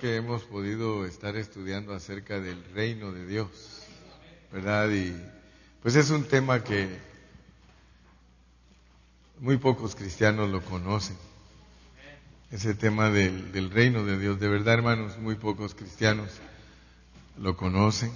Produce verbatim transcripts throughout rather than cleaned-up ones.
que hemos podido estar estudiando acerca del reino de Dios, ¿verdad? Y pues es un tema que muy pocos cristianos lo conocen, ese tema del, del reino de Dios. De verdad, hermanos, muy pocos cristianos lo conocen.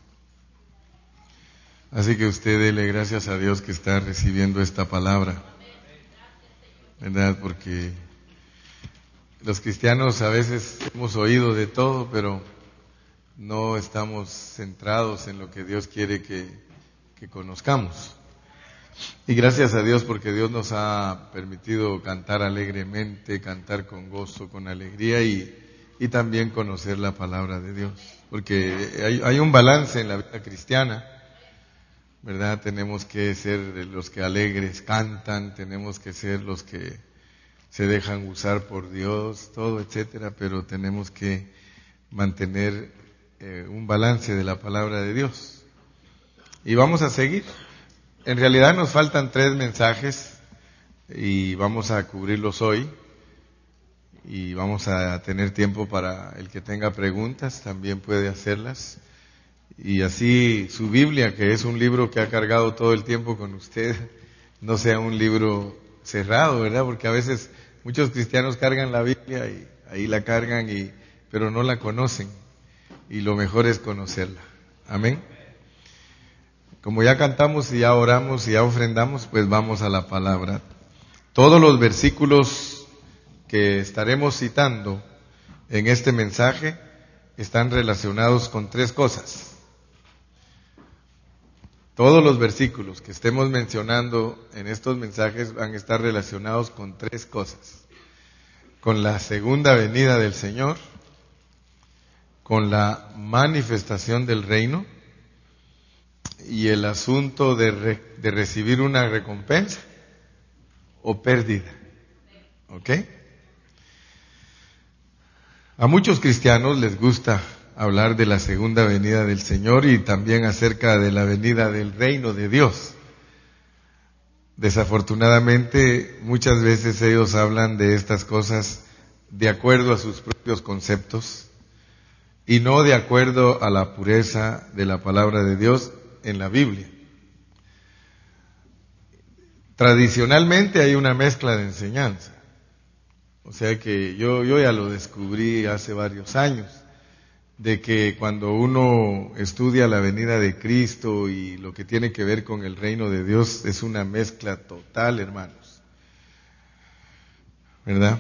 Así que usted dele gracias a Dios que está recibiendo esta palabra, ¿verdad? Porque los cristianos a veces hemos oído de todo, pero no estamos centrados en lo que Dios quiere que, que conozcamos. Y gracias a Dios porque Dios nos ha permitido cantar alegremente, cantar con gozo, con alegría y, y también conocer la palabra de Dios. Porque hay, hay un balance en la vida cristiana, ¿verdad? Tenemos que ser los que alegres cantan, tenemos que ser los que se dejan usar por Dios, todo, etcétera, pero tenemos que mantener eh, un balance de la palabra de Dios. Y vamos a seguir. En realidad nos faltan tres mensajes y vamos a cubrirlos hoy. Y vamos a tener tiempo para el que tenga preguntas, también puede hacerlas. Y así su Biblia, que es un libro que ha cargado todo el tiempo con usted, no sea un libro cerrado, ¿verdad? Porque a veces muchos cristianos cargan la Biblia y ahí la cargan, y, pero no la conocen. Y lo mejor es conocerla. Amén. Como ya cantamos y ya oramos y ya ofrendamos, pues vamos a la palabra. Todos los versículos que estaremos citando en este mensaje están relacionados con tres cosas. Todos los versículos que estemos mencionando en estos mensajes van a estar relacionados con tres cosas: con la segunda venida del Señor, con la manifestación del reino y el asunto de, re, de recibir una recompensa o pérdida. ¿Ok? A muchos cristianos les gusta hablar de la segunda venida del Señor y también acerca de la venida del reino de Dios. Desafortunadamente, muchas veces ellos hablan de estas cosas de acuerdo a sus propios conceptos y no de acuerdo a la pureza de la palabra de Dios en la Biblia. Tradicionalmente hay una mezcla de enseñanza. O sea que yo, yo ya lo descubrí hace varios años, de que cuando uno estudia la venida de Cristo y lo que tiene que ver con el reino de Dios, es una mezcla total, hermanos. ¿Verdad?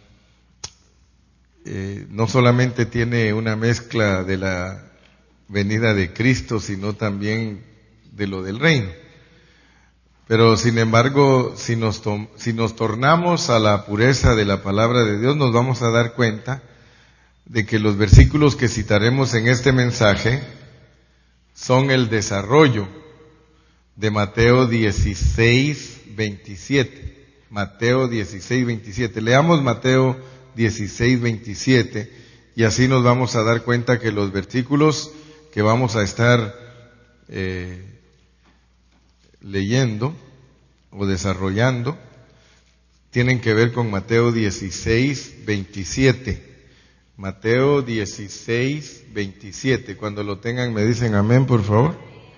Eh, no solamente tiene una mezcla de la venida de Cristo, sino también de lo del reino. Pero sin embargo, si nos, to- si nos tornamos a la pureza de la palabra de Dios, nos vamos a dar cuenta de que los versículos que citaremos en este mensaje son el desarrollo de Mateo dieciséis, veintisiete. Mateo dieciséis, veintisiete. Leamos Mateo dieciséis, veintisiete y así nos vamos a dar cuenta que los versículos que vamos a estar eh, leyendo o desarrollando tienen que ver con Mateo dieciséis, veintisiete. Mateo dieciséis, veintisiete. Cuando lo tengan me dicen amén, por favor.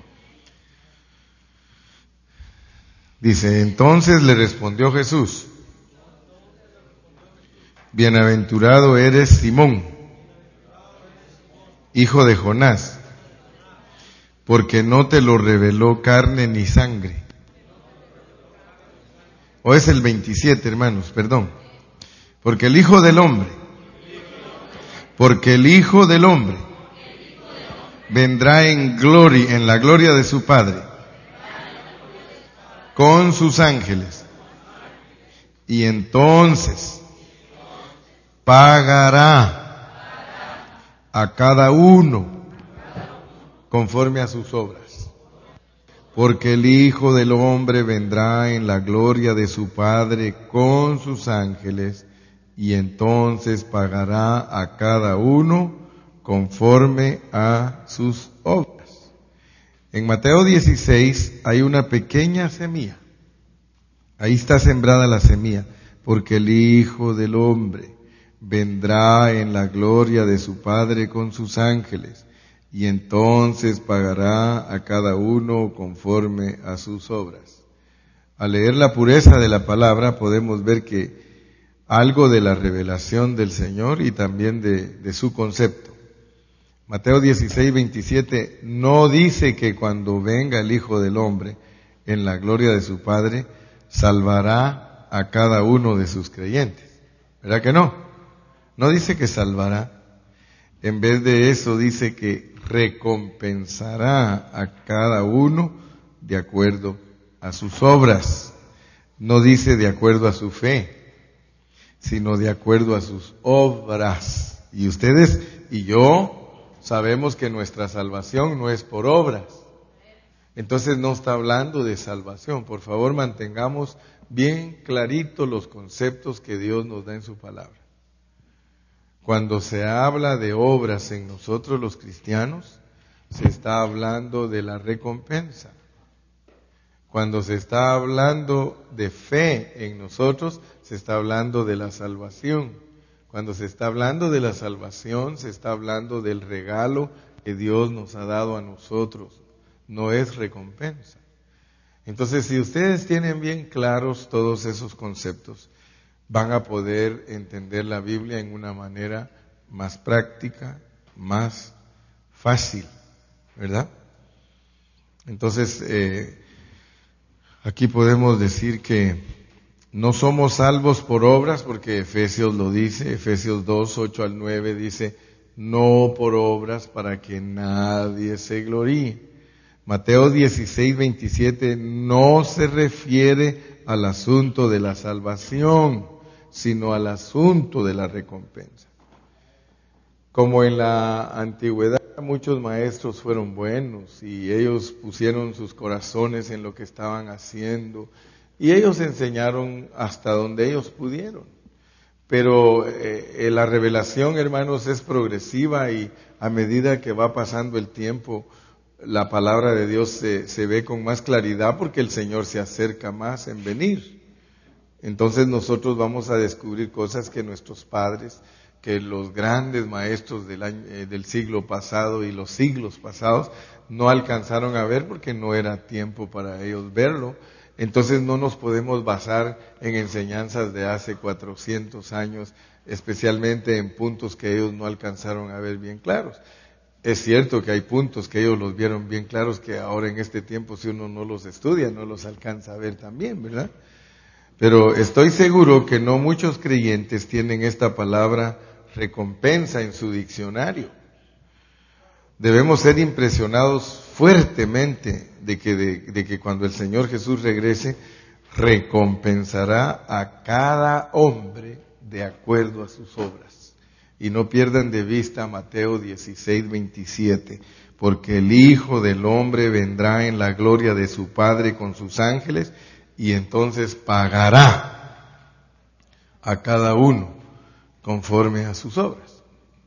Dice: entonces le respondió Jesús: bienaventurado eres Simón, hijo de Jonás, porque no te lo reveló carne ni sangre. O es el veintisiete, hermanos, perdón. Porque el Hijo del Hombre, porque el Hijo del Hombre vendrá en gloria, en la gloria de su Padre, con sus ángeles, y entonces pagará a cada uno conforme a sus obras. Porque el Hijo del Hombre vendrá en la gloria de su Padre con sus ángeles, y entonces pagará a cada uno conforme a sus obras. En Mateo dieciséis hay una pequeña semilla. Ahí está sembrada la semilla. Porque el Hijo del Hombre vendrá en la gloria de su Padre con sus ángeles, y entonces pagará a cada uno conforme a sus obras. Al leer la pureza de la palabra podemos ver que algo de la revelación del Señor y también de, de su concepto. Mateo dieciséis, veintisiete no dice que cuando venga el Hijo del Hombre en la gloria de su Padre, salvará a cada uno de sus creyentes. ¿Verdad que no? No dice que salvará. En vez de eso dice que recompensará a cada uno de acuerdo a sus obras. No dice de acuerdo a su fe, sino de acuerdo a sus obras. Y ustedes y yo sabemos que nuestra salvación no es por obras. Entonces no está hablando de salvación. Por favor, mantengamos bien clarito los conceptos que Dios nos da en su palabra. Cuando se habla de obras en nosotros los cristianos, se está hablando de la recompensa. Cuando se está hablando de fe en nosotros, se está hablando de la salvación. Cuando se está hablando de la salvación, se está hablando del regalo que Dios nos ha dado a nosotros. No es recompensa. Entonces, si ustedes tienen bien claros todos esos conceptos, van a poder entender la Biblia en una manera más práctica, más fácil, ¿verdad? Entonces, eh, aquí podemos decir que no somos salvos por obras, porque Efesios lo dice, Efesios dos, ocho al nueve dice, no por obras para que nadie se gloríe. Mateo dieciséis, veintisiete no se refiere al asunto de la salvación, sino al asunto de la recompensa. Como en la antigüedad muchos maestros fueron buenos y ellos pusieron sus corazones en lo que estaban haciendo y ellos enseñaron hasta donde ellos pudieron. Pero eh, la revelación, hermanos, es progresiva y a medida que va pasando el tiempo, la palabra de Dios se, se ve con más claridad porque el Señor se acerca más en venir. Entonces nosotros vamos a descubrir cosas que nuestros padres, que los grandes maestros del, año, eh, del siglo pasado y los siglos pasados no alcanzaron a ver porque no era tiempo para ellos verlo. Entonces no nos podemos basar en enseñanzas de hace cuatrocientos años, especialmente en puntos que ellos no alcanzaron a ver bien claros. Es cierto que hay puntos que ellos los vieron bien claros que ahora en este tiempo si uno no los estudia no los alcanza a ver también, ¿verdad? Pero estoy seguro que no muchos creyentes tienen esta palabra recompensa en su diccionario. Debemos ser impresionados fuertemente de que, de, de que cuando el Señor Jesús regrese, recompensará a cada hombre de acuerdo a sus obras. Y no pierdan de vista Mateo dieciséis, veintisiete, porque el Hijo del Hombre vendrá en la gloria de su Padre con sus ángeles, y entonces pagará a cada uno conforme a sus obras.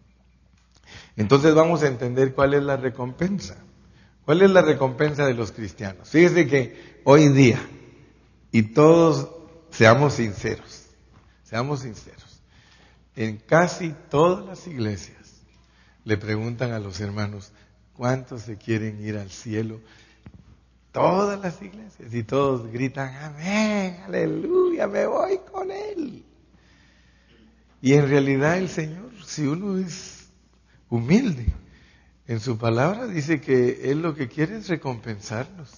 Entonces vamos a entender cuál es la recompensa. ¿Cuál es la recompensa de los cristianos? Fíjese que hoy día, y todos seamos sinceros, seamos sinceros, en casi todas las iglesias le preguntan a los hermanos, ¿cuántos se quieren ir al cielo? Todas las iglesias, y todos gritan, amén, aleluya, me voy con Él. Y en realidad el Señor, si uno es humilde, en su palabra dice que Él lo que quiere es recompensarnos.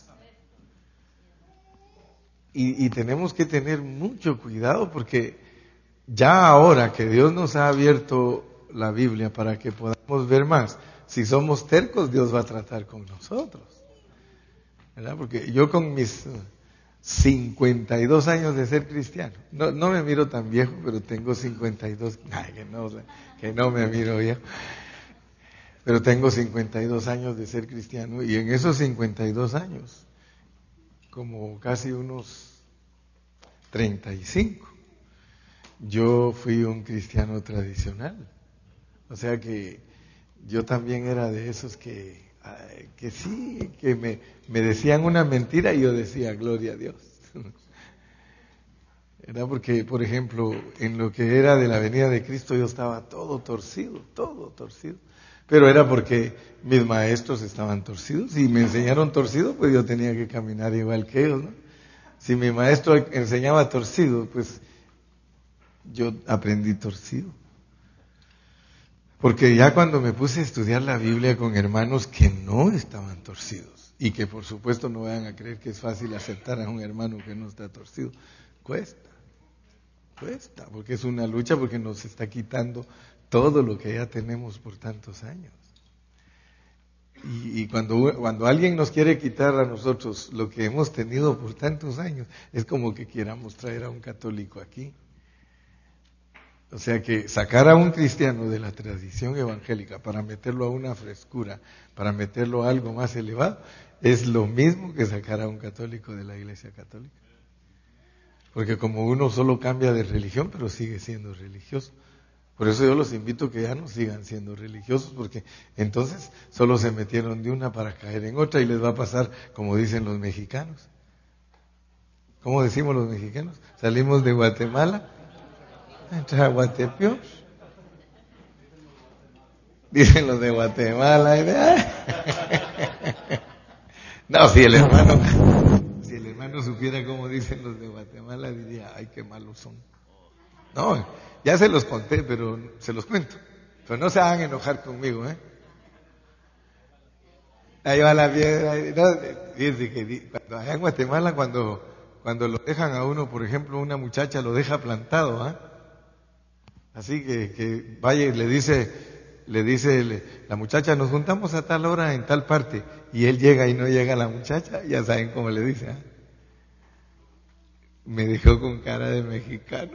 Y, y tenemos que tener mucho cuidado porque ya ahora que Dios nos ha abierto la Biblia para que podamos ver más, si somos tercos, Dios va a tratar con nosotros. ¿Verdad? Porque yo con mis cincuenta y dos años de ser cristiano, no, no me miro tan viejo, pero tengo cincuenta y dos, ay, que no, que no me miro viejo, pero tengo cincuenta y dos años de ser cristiano y en esos cincuenta y dos años, como casi unos treinta y cinco, yo fui un cristiano tradicional. O sea que yo también era de esos que que sí, que me, me decían una mentira y yo decía, gloria a Dios. ¿verdad? Porque, por ejemplo, en lo que era de la venida de Cristo yo estaba todo torcido, todo torcido. Pero era porque mis maestros estaban torcidos y me enseñaron torcido, pues yo tenía que caminar igual que ellos, ¿no? Si mi maestro enseñaba torcido, pues yo aprendí torcido. Porque ya cuando me puse a estudiar la Biblia con hermanos que no estaban torcidos, y que por supuesto no vayan a creer que es fácil aceptar a un hermano que no está torcido, cuesta, cuesta, porque es una lucha, porque nos está quitando todo lo que ya tenemos por tantos años. Y, y cuando, cuando alguien nos quiere quitar a nosotros lo que hemos tenido por tantos años, es como que quieramos traer a un católico aquí. O sea que sacar a un cristiano de la tradición evangélica para meterlo a una frescura, para meterlo a algo más elevado, es lo mismo que sacar a un católico de la Iglesia Católica. Porque como uno solo cambia de religión, pero sigue siendo religioso. Por eso yo los invito a que ya no sigan siendo religiosos, porque entonces solo se metieron de una para caer en otra y les va a pasar como dicen los mexicanos. ¿Cómo decimos los mexicanos? Salimos de Guatemala, entra a Guatepeor. Dicen los de Guatemala. Y de, ¡ay! No, si el hermano, si el hermano supiera cómo dicen los de Guatemala, diría, ay, qué malos son. No, ya se los conté, pero se los cuento. Pero no se hagan enojar conmigo, ¿eh? Ahí va la piedra. No, fíjense que cuando, allá en Guatemala, cuando, cuando lo dejan a uno, por ejemplo, una muchacha lo deja plantado, ¿ah? ¿eh? Así que, que vaya y le dice, le dice le, la muchacha, nos juntamos a tal hora en tal parte, y él llega y no llega la muchacha, ya saben cómo le dice, ¿eh? Me dejó con cara de mexicano.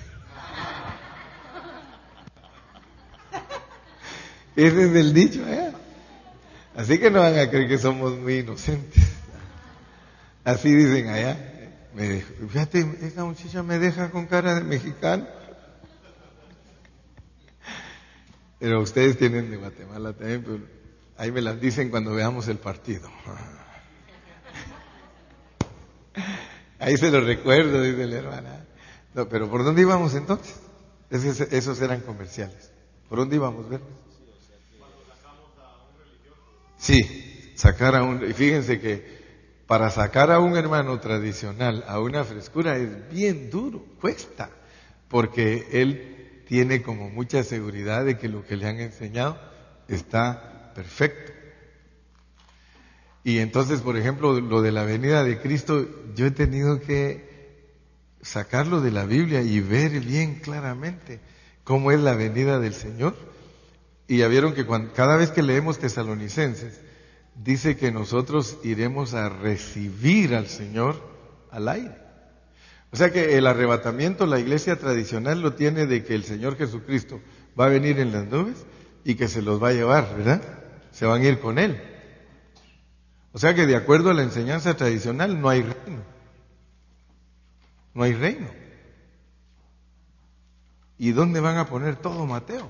Ese es el dicho, ¿eh? Así que no van a creer que somos muy inocentes. Así dicen allá. Me dejó, fíjate, esta muchacha me deja con cara de mexicano. Pero ustedes tienen de Guatemala también, pero ahí me las dicen cuando veamos el partido. Ahí se lo recuerdo, dice la hermana. No, pero ¿por dónde íbamos entonces? Esos, esos eran comerciales. ¿Por dónde íbamos, ver? Sí, sacar a un... Y fíjense que para sacar a un hermano tradicional a una frescura es bien duro, cuesta, porque él tiene como mucha seguridad de que lo que le han enseñado está perfecto. Y entonces, por ejemplo, lo de la venida de Cristo, yo he tenido que sacarlo de la Biblia y ver bien claramente cómo es la venida del Señor. Y ya vieron que cuando, cada vez que leemos Tesalonicenses, dice que nosotros iremos a recibir al Señor al aire. O sea que el arrebatamiento, la iglesia tradicional lo tiene de que el Señor Jesucristo va a venir en las nubes y que se los va a llevar, ¿verdad? Se van a ir con Él. O sea que de acuerdo a la enseñanza tradicional no hay reino. No hay reino. ¿Y dónde van a poner todo, Mateo?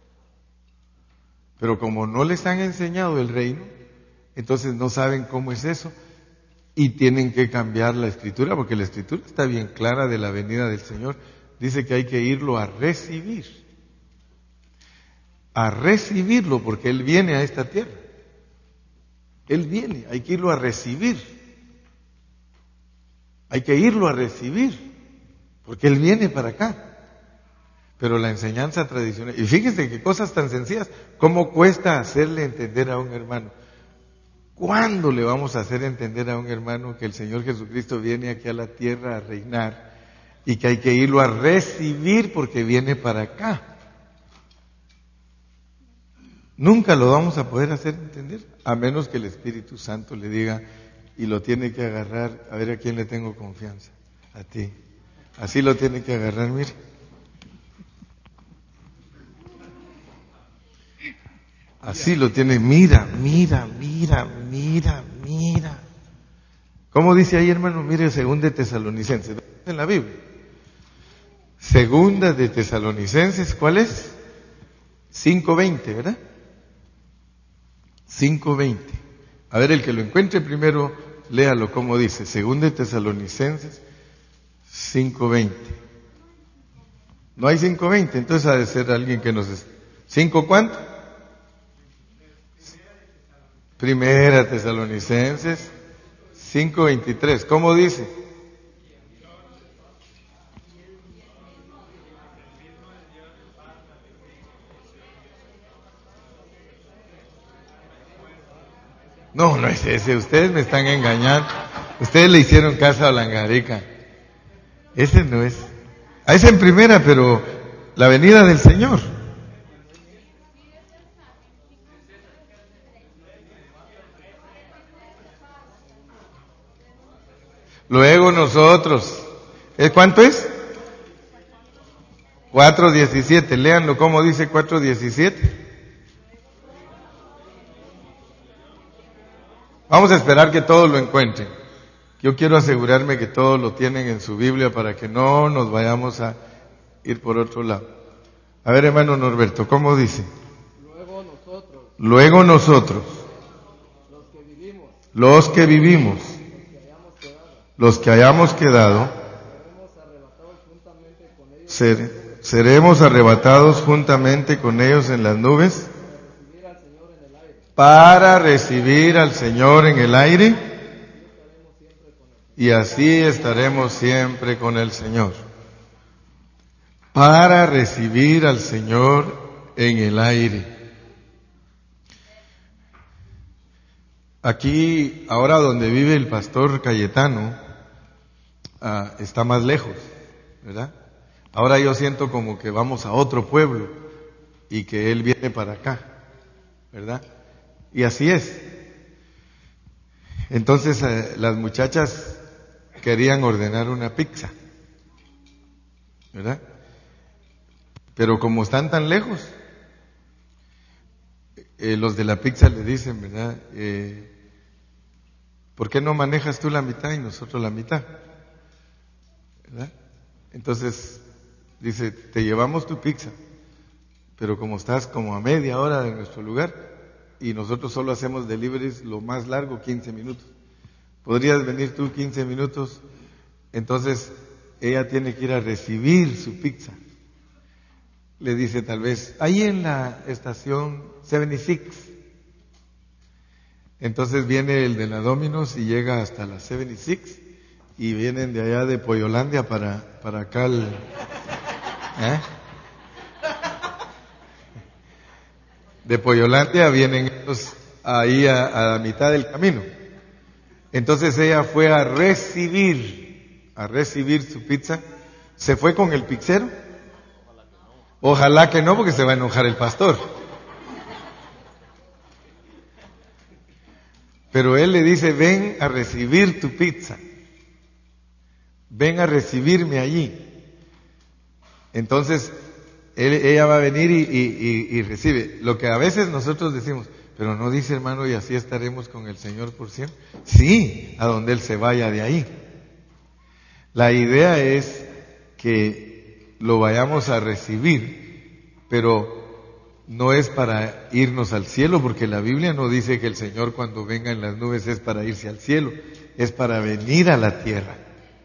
Pero como no les han enseñado el reino, entonces no saben cómo es eso y tienen que cambiar la escritura, porque la escritura está bien clara de la venida del Señor. Dice que hay que irlo a recibir. A recibirlo, porque Él viene a esta tierra. Él viene, hay que irlo a recibir. Hay que irlo a recibir, porque Él viene para acá. Pero la enseñanza tradicional, y fíjense que cosas tan sencillas, ¿cómo cuesta hacerle entender a un hermano? ¿Cuándo le vamos a hacer entender a un hermano que el Señor Jesucristo viene aquí a la tierra a reinar y que hay que irlo a recibir porque viene para acá? Nunca lo vamos a poder hacer entender, a menos que el Espíritu Santo le diga, y lo tiene que agarrar, a ver a quién le tengo confianza, a ti. Así lo tiene que agarrar, mire. Así lo tiene, mira, mira, mira, mira, mira. ¿Cómo dice ahí, hermano? Mire, segunda de Tesalonicenses, en la Biblia. Segunda de Tesalonicenses, ¿cuál es? cinco veinte, ¿verdad? cinco veinte. A ver, el que lo encuentre primero, léalo como dice. Segunda de Tesalonicenses cinco veinte. No hay cinco veinte, entonces ha de ser alguien que nos... ¿Cinco cuánto? Primera Tesalonicenses cinco veintitrés. ¿Cómo dice? No, no es ese. Ustedes me están engañando. Ustedes le hicieron caso a Langarica. Ese no es. Ah, es en primera, pero la venida del Señor. Luego nosotros. ¿Cuánto es? cuatro diecisiete. Léanlo como dice cuatro diecisiete. Vamos a esperar que todos lo encuentren. Yo quiero asegurarme que todos lo tienen en su Biblia para que no nos vayamos a ir por otro lado. A ver, hermano Norberto, ¿cómo dice? Luego nosotros, Luego nosotros, los que vivimos, los que vivimos, los que hayamos quedado, los que hayamos quedado, seremos arrebatados juntamente con ellos ser- seremos arrebatados juntamente con ellos en las nubes para recibir al Señor en el aire, para recibir al Señor en el aire, y así estaremos siempre con el Señor. Para recibir al Señor en el aire. Aquí, ahora donde vive el pastor Cayetano, ah, está más lejos, ¿verdad? Ahora yo siento como que vamos a otro pueblo y que él viene para acá, ¿verdad? Y así es. Entonces eh, las muchachas querían ordenar una pizza, ¿verdad? Pero como están tan lejos, eh, los de la pizza le dicen, ¿verdad? Eh, ¿por qué no manejas tú la mitad y nosotros la mitad? ¿Verdad? Entonces dice, te llevamos tu pizza, pero como estás como a media hora de nuestro lugar y nosotros solo hacemos deliveries lo más largo, quince minutos. ¿Podrías venir tú quince minutos? Entonces ella tiene que ir a recibir su pizza. Le dice tal vez, ahí en la estación setenta y seis. Entonces viene el de la Domino's y llega hasta la setenta y seis y vienen de allá de Pollolandia para, para acá el... ¿eh? De Pollolandia vienen ellos ahí a, a la mitad del camino. Entonces ella fue a recibir, a recibir su pizza. ¿Se fue con el pizzero? Ojalá que no, porque se va a enojar el pastor. Pero él le dice, ven a recibir tu pizza. Ven a recibirme allí. Entonces, él, ella va a venir y, y, y, y recibe. Lo que a veces nosotros decimos, pero no dice hermano, y así estaremos con el Señor por siempre. Sí, a donde Él se vaya de ahí. La idea es que lo vayamos a recibir, pero no es para irnos al cielo, porque la Biblia no dice que el Señor cuando venga en las nubes es para irse al cielo, es para venir a la tierra.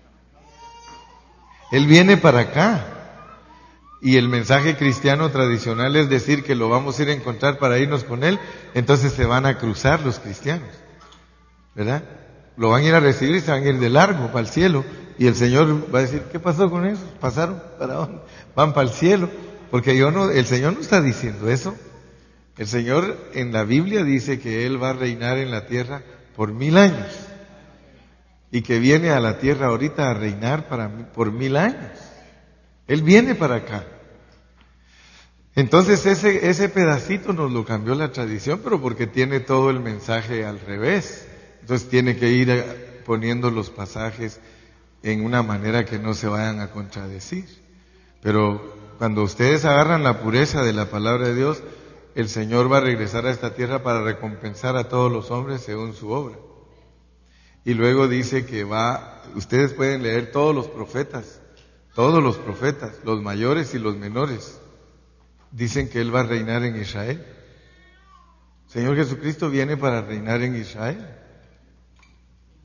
Él viene para acá. Y el mensaje cristiano tradicional es decir que lo vamos a ir a encontrar para irnos con Él, entonces se van a cruzar los cristianos, ¿verdad? Lo van a ir a recibir y se van a ir de largo para el cielo, y el Señor va a decir, ¿qué pasó con eso? ¿Pasaron? ¿Para dónde? Van para el cielo, porque yo no, el Señor no está diciendo eso. El Señor en la Biblia dice que Él va a reinar en la tierra por mil años, y que viene a la tierra ahorita a reinar para, por mil años. Él viene para acá. Entonces ese, ese pedacito nos lo cambió la tradición, pero porque tiene todo el mensaje al revés. Entonces tiene que ir a, poniendo los pasajes en una manera que no se vayan a contradecir. Pero cuando ustedes agarran la pureza de la palabra de Dios, el Señor va a regresar a esta tierra para recompensar a todos los hombres según su obra. Y luego dice que va, ustedes pueden leer todos los profetas, todos los profetas, los mayores y los menores, dicen que Él va a reinar en Israel. Señor Jesucristo viene para reinar en Israel.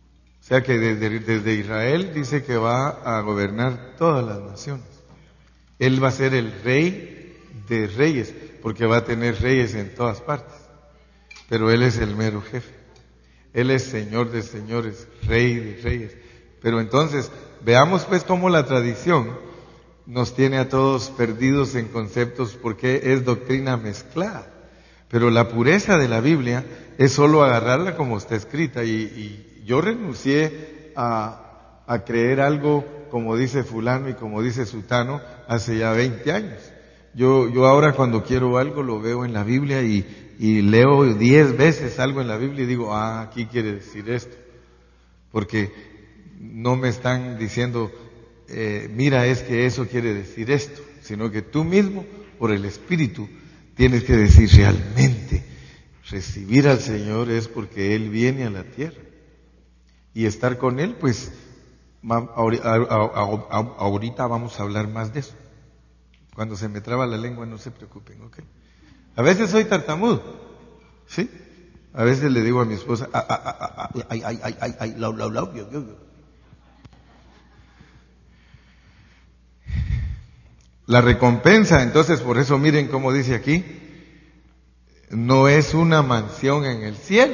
sea que desde, desde Israel dice que va a gobernar todas las naciones. Él va a ser el rey de reyes, porque va a tener reyes en todas partes. Pero Él es el mero jefe. Él es Señor de señores, Rey de reyes. Pero entonces, veamos pues cómo la tradición nos tiene a todos perdidos en conceptos porque es doctrina mezclada. Pero la pureza de la Biblia es solo agarrarla como está escrita. Y, y yo renuncié a, a creer algo como dice fulano y como dice sutano hace ya veinte años. Yo, yo ahora cuando quiero algo lo veo en la Biblia y, y leo diez veces algo en la Biblia y digo, ah, aquí quiere decir esto. Porque no me están diciendo, eh, mira, es que eso quiere decir esto, sino que tú mismo, por el Espíritu, tienes que decir realmente, recibir al Señor es porque Él viene a la tierra. Y estar con Él, pues, ahorita vamos a hablar más de eso. Cuando se me traba la lengua, no se preocupen, ¿ok? A veces soy tartamudo, ¿sí? A veces le digo a mi esposa, ay, ay, ay, ay, ay, ay, lau, lau, lau, yo, yo, yo. La recompensa, entonces, por eso miren cómo dice aquí, no es una mansión en el cielo.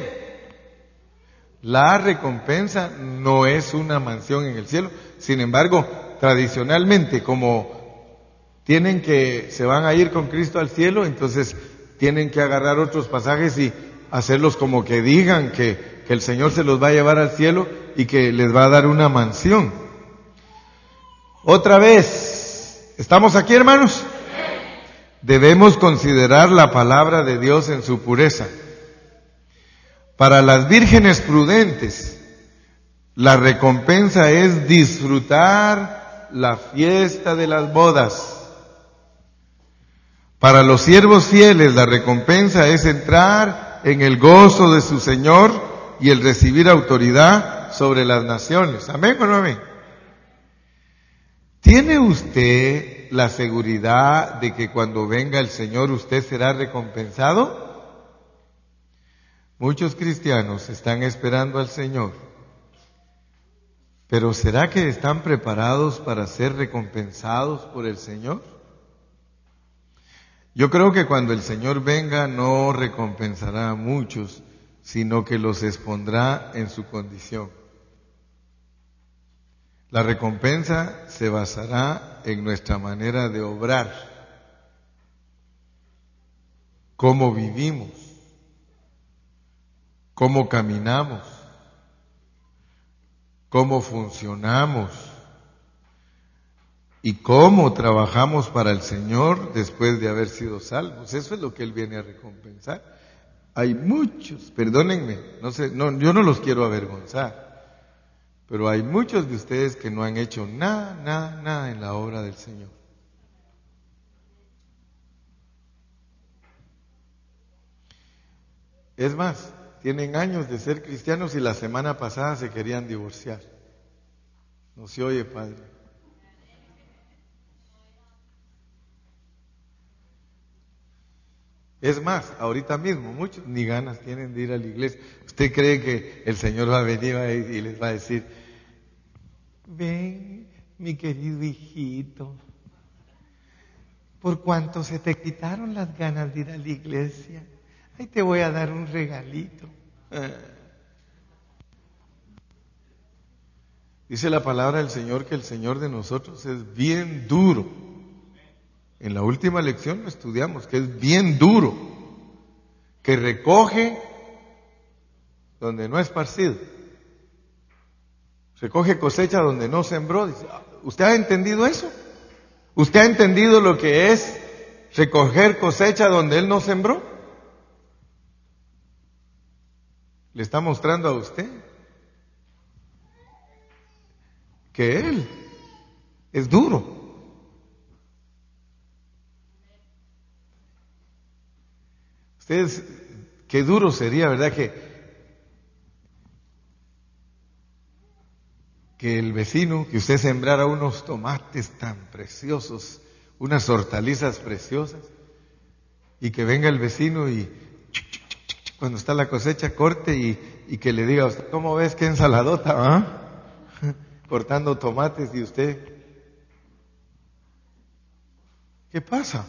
La recompensa no es una mansión en el cielo. Sin embargo, tradicionalmente, como tienen que, se van a ir con Cristo al cielo, entonces tienen que agarrar otros pasajes y hacerlos como que digan que, que el Señor se los va a llevar al cielo y que les va a dar una mansión. Otra vez, ¿estamos aquí, hermanos? Debemos considerar la palabra de Dios en su pureza. Para las vírgenes prudentes, la recompensa es disfrutar la fiesta de las bodas. Para los siervos fieles, la recompensa es entrar en el gozo de su Señor y el recibir autoridad sobre las naciones. ¿Amén o no amén? ¿Tiene usted la seguridad de que cuando venga el Señor usted será recompensado? Muchos cristianos están esperando al Señor, pero ¿será que están preparados para ser recompensados por el Señor? Yo creo que cuando el Señor venga no recompensará a muchos, sino que los expondrá en su condición. La recompensa se basará en nuestra manera de obrar, cómo vivimos, cómo caminamos, cómo funcionamos y cómo trabajamos para el Señor después de haber sido salvos. Eso es lo que Él viene a recompensar. Hay muchos, perdónenme, no sé, no, yo no los quiero avergonzar, pero hay muchos de ustedes que no han hecho nada, nada, nada en la obra del Señor. Es más, tienen años de ser cristianos y la semana pasada se querían divorciar. No se oye, Padre. Es más, ahorita mismo muchos ni ganas tienen de ir a la iglesia. ¿Usted cree que el Señor va a venir y les va a decir, ven, mi querido hijito, por cuanto se te quitaron las ganas de ir a la iglesia, ahí te voy a dar un regalito? Ah. Dice la palabra del Señor que el Señor de nosotros es bien duro. En la última lección lo estudiamos, que es bien duro, que recoge donde no ha esparcido, recoge cosecha donde no sembró. Dice, ¿usted ha entendido eso? ¿Usted ha entendido lo que es recoger cosecha donde Él no sembró? Le está mostrando a usted que Él es duro. Ustedes, qué duro sería, ¿verdad? Que, que el vecino, que usted sembrara unos tomates tan preciosos, unas hortalizas preciosas, y que venga el vecino y cuando está la cosecha, corte y, y que le diga a usted, ¿cómo ves qué ensaladota, ah? Cortando tomates y usted, ¿qué pasa?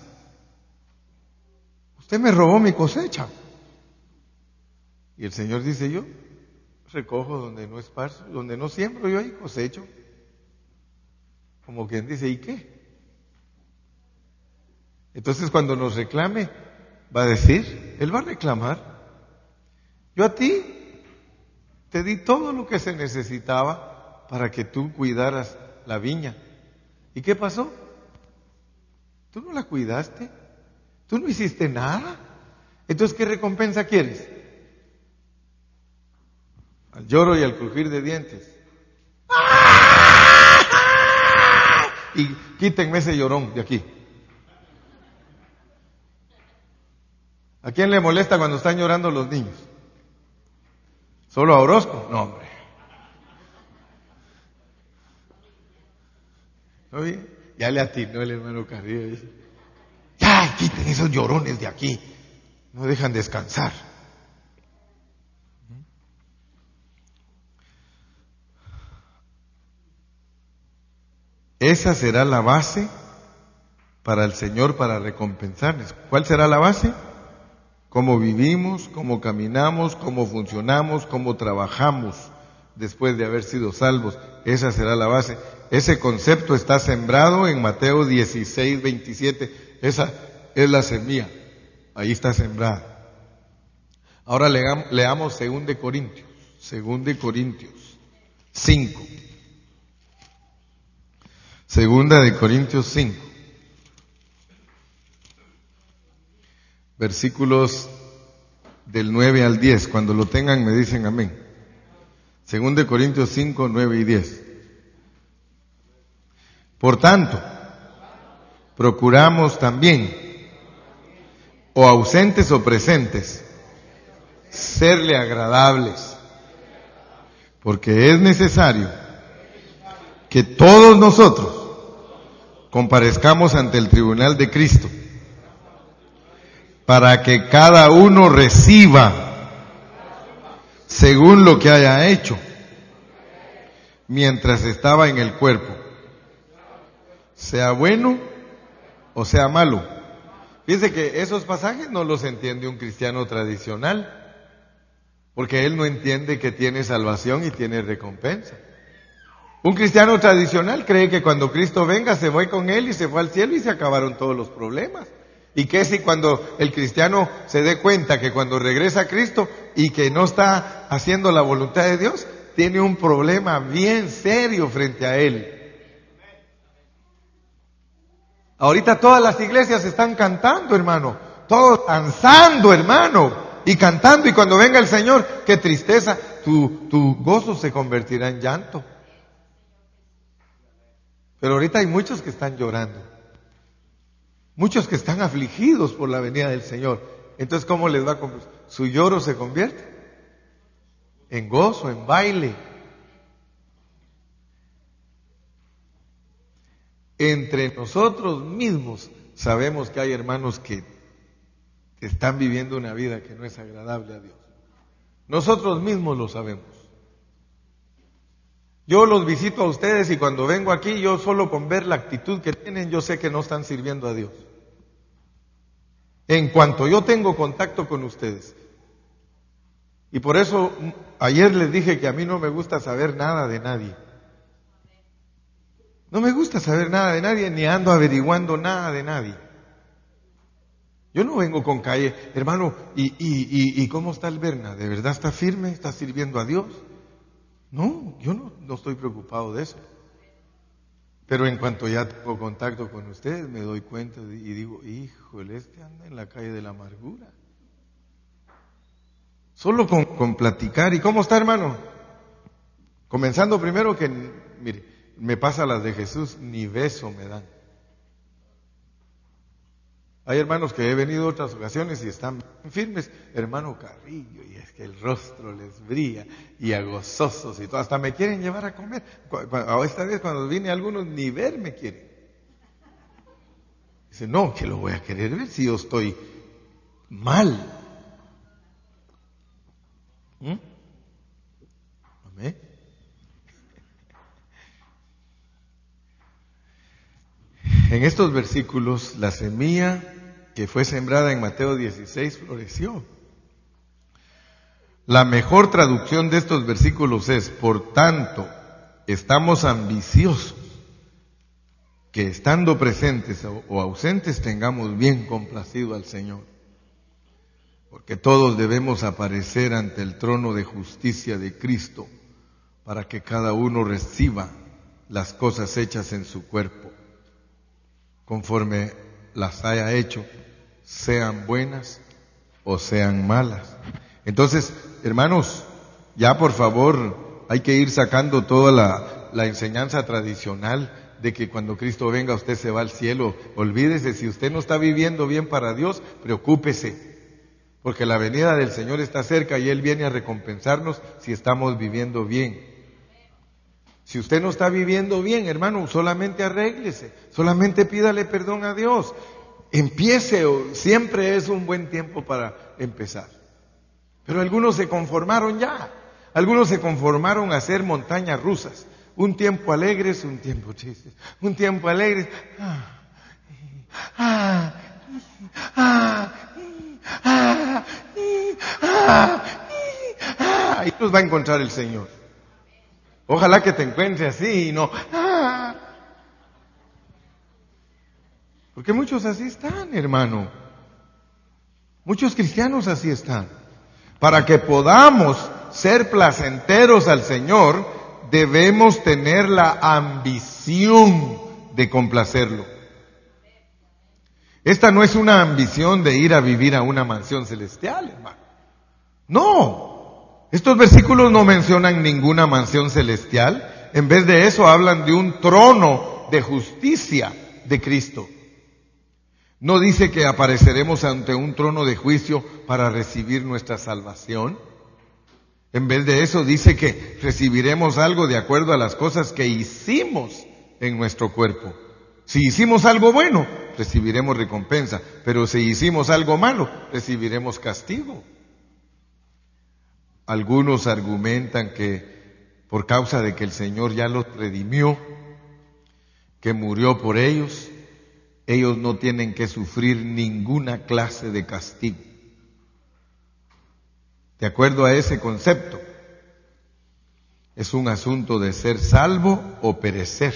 Usted me robó mi cosecha. Y el Señor dice, yo recojo donde no esparzo, donde no siembro, yo ahí cosecho. Como quien dice, ¿y qué? Entonces cuando nos reclame, va a decir, Él va a reclamar. Yo a ti te di todo lo que se necesitaba para que tú cuidaras la viña. ¿Y qué pasó? Tú no la cuidaste. Tú no hiciste nada. Entonces, ¿qué recompensa quieres? Al lloro y al crujir de dientes. Y quítenme ese llorón de aquí. ¿A quién le molesta cuando están llorando los niños? ¿Solo a Orozco? No, hombre. Oye, ya le atinó el hermano Carrillo. Dice, ya, quiten esos llorones de aquí. No dejan descansar. Esa será la base para el Señor para recompensarles. ¿Cuál será la base? Cómo vivimos, cómo caminamos, cómo funcionamos, cómo trabajamos después de haber sido salvos. Esa será la base. Ese concepto está sembrado en Mateo dieciséis, veintisiete. Esa es la semilla. Ahí está sembrada. Ahora leamos, leamos Segunda de Corintios. Segunda de Corintios cinco. Segunda de Corintios cinco. Versículos del nueve al diez. Cuando lo tengan me dicen amén. Segunda de Corintios cinco, nueve y diez. Por tanto, procuramos también, o ausentes o presentes, serle agradables, porque es necesario que todos nosotros comparezcamos ante el tribunal de Cristo, para que cada uno reciba según lo que haya hecho mientras estaba en el cuerpo, sea bueno o sea malo. Fíjense que esos pasajes no los entiende un cristiano tradicional, porque él no entiende que tiene salvación y tiene recompensa. Un cristiano tradicional cree que cuando Cristo venga se fue con él y se fue al cielo y se acabaron todos los problemas. ¿Y qué si cuando el cristiano se dé cuenta que cuando regresa Cristo y que no está haciendo la voluntad de Dios, tiene un problema bien serio frente a él? Ahorita todas las iglesias están cantando, hermano, todos danzando, hermano, y cantando, y cuando venga el Señor, qué tristeza, tu, tu gozo se convertirá en llanto. Pero ahorita hay muchos que están llorando, muchos que están afligidos por la venida del Señor. Entonces, ¿cómo les va a convertir? Su lloro se convierte en gozo, en baile. Entre nosotros mismos sabemos que hay hermanos que están viviendo una vida que no es agradable a Dios. Nosotros mismos lo sabemos. Yo los visito a ustedes y cuando vengo aquí, yo solo con ver la actitud que tienen, yo sé que no están sirviendo a Dios. En cuanto yo tengo contacto con ustedes. Y por eso ayer les dije que a mí no me gusta saber nada de nadie. No me gusta saber nada de nadie, ni ando averiguando nada de nadie. Yo no vengo con calle, hermano, ¿y, y, y, y cómo está el Berna? ¿De verdad está firme? ¿Está sirviendo a Dios? No, yo no, no estoy preocupado de eso. Pero en cuanto ya tengo contacto con ustedes, me doy cuenta y digo, híjole, este anda en la calle de la amargura. Solo con, con platicar. ¿Y cómo está, hermano? Comenzando primero que, mire, me pasa las de Jesús, ni beso me dan. Hay hermanos que he venido otras ocasiones y están firmes, hermano Carrillo, y es que el rostro les brilla, y a gozosos y todo, hasta me quieren llevar a comer. Esta vez cuando vine algunos ni ver me quieren. Dice, no, que lo voy a querer ver si yo estoy mal. ¿Mm? Amén. En estos versículos, la semilla que fue sembrada en Mateo dieciséis floreció. La mejor traducción de estos versículos es: por tanto, estamos ambiciosos que estando presentes o ausentes tengamos bien complacido al Señor. Porque todos debemos aparecer ante el trono de justicia de Cristo para que cada uno reciba las cosas hechas en su cuerpo, conforme las haya hecho, sean buenas o sean malas. Entonces, hermanos, ya por favor hay que ir sacando toda la, la enseñanza tradicional de que cuando Cristo venga usted se va al cielo. Olvídese, si usted no está viviendo bien para Dios, preocúpese, porque la venida del Señor está cerca y Él viene a recompensarnos si estamos viviendo bien. Si usted no está viviendo bien, hermano, solamente arréglese, solamente pídale perdón a Dios. Empiece, siempre es un buen tiempo para empezar. Pero algunos se conformaron ya, algunos se conformaron a hacer montañas rusas. Un tiempo alegres, un tiempo tristes, un tiempo alegres. Ah, ah, ah, ah, ah, ah. Ahí nos va a encontrar el Señor. Ojalá que te encuentre así y no. Ah. Porque muchos así están, hermano. Muchos cristianos así están. Para que podamos ser placenteros al Señor, debemos tener la ambición de complacerlo. Esta no es una ambición de ir a vivir a una mansión celestial, hermano. No. Estos versículos no mencionan ninguna mansión celestial. En vez de eso hablan de un trono de justicia de Cristo. No dice que apareceremos ante un trono de juicio para recibir nuestra salvación. En vez de eso dice que recibiremos algo de acuerdo a las cosas que hicimos en nuestro cuerpo. Si hicimos algo bueno, recibiremos recompensa, pero si hicimos algo malo, recibiremos castigo. Algunos argumentan que por causa de que el Señor ya los redimió, que murió por ellos, ellos no tienen que sufrir ninguna clase de castigo. De acuerdo a ese concepto, es un asunto de ser salvo o perecer.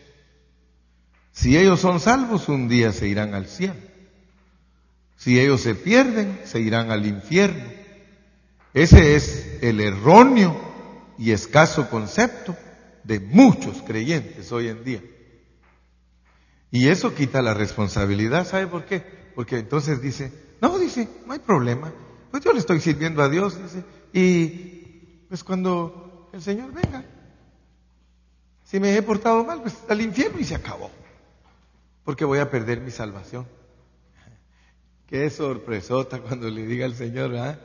Si ellos son salvos, un día se irán al cielo. Si ellos se pierden, se irán al infierno. Ese es el erróneo y escaso concepto de muchos creyentes hoy en día. Y eso quita la responsabilidad. ¿Sabe por qué? Porque entonces dice, no, dice, no hay problema. Pues yo le estoy sirviendo a Dios, dice, y pues cuando el Señor venga, si me he portado mal, pues al infierno y se acabó. Porque voy a perder mi salvación. Qué sorpresota cuando le diga al Señor, ¿ah?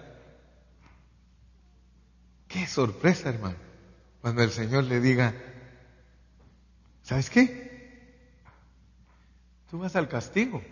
Qué sorpresa, hermano. Cuando el Señor le diga, ¿sabes qué? Tú vas al castigo.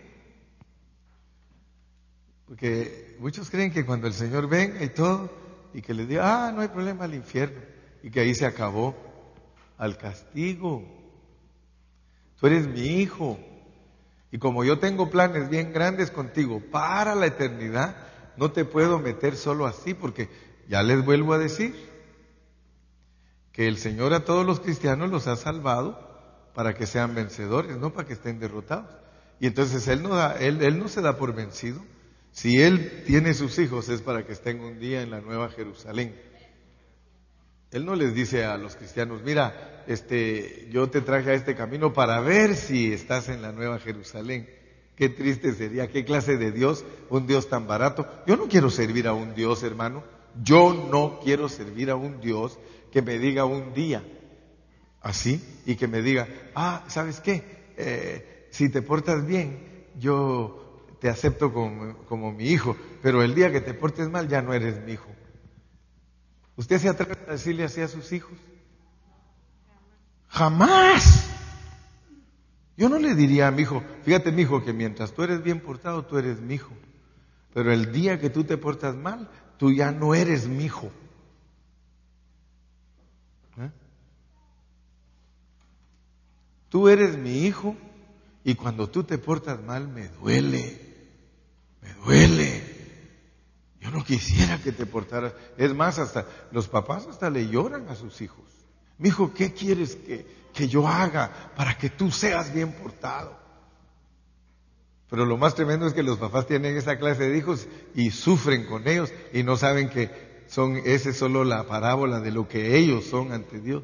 Porque muchos creen que cuando el Señor venga y todo, y que le diga, ah, no hay problema, al infierno, y que ahí se acabó, al castigo. Tú eres mi hijo, y como yo tengo planes bien grandes contigo para la eternidad, no te puedo meter solo así, porque ya les vuelvo a decir que el Señor a todos los cristianos los ha salvado para que sean vencedores, no para que estén derrotados. Y entonces Él no da, Él, Él no se da por vencido. Si Él tiene sus hijos es para que estén un día en la Nueva Jerusalén. Él no les dice a los cristianos, mira, este, yo te traje a este camino para ver si estás en la Nueva Jerusalén. Qué triste sería, qué clase de Dios, un Dios tan barato. Yo no quiero servir a un Dios, hermano. Yo no quiero servir a un Dios que me diga un día así y que me diga, ah, ¿sabes qué? Eh, si te portas bien, yo te acepto como, como mi hijo, pero el día que te portes mal ya no eres mi hijo. ¿Usted se atreve a decirle así a sus hijos? ¡Jamás! Yo no le diría a mi hijo, fíjate mi hijo, que mientras tú eres bien portado, tú eres mi hijo. Pero el día que tú te portas mal, tú ya no eres mi hijo. ¿Eh? Tú eres mi hijo y cuando tú te portas mal me duele, me duele. Yo no quisiera que te portaras. Es más, hasta los papás hasta le lloran a sus hijos. Mi hijo, ¿qué quieres que, que yo haga para que tú seas bien portado? Pero lo más tremendo es que los papás tienen esa clase de hijos y sufren con ellos y no saben que son, esa es solo la parábola de lo que ellos son ante Dios.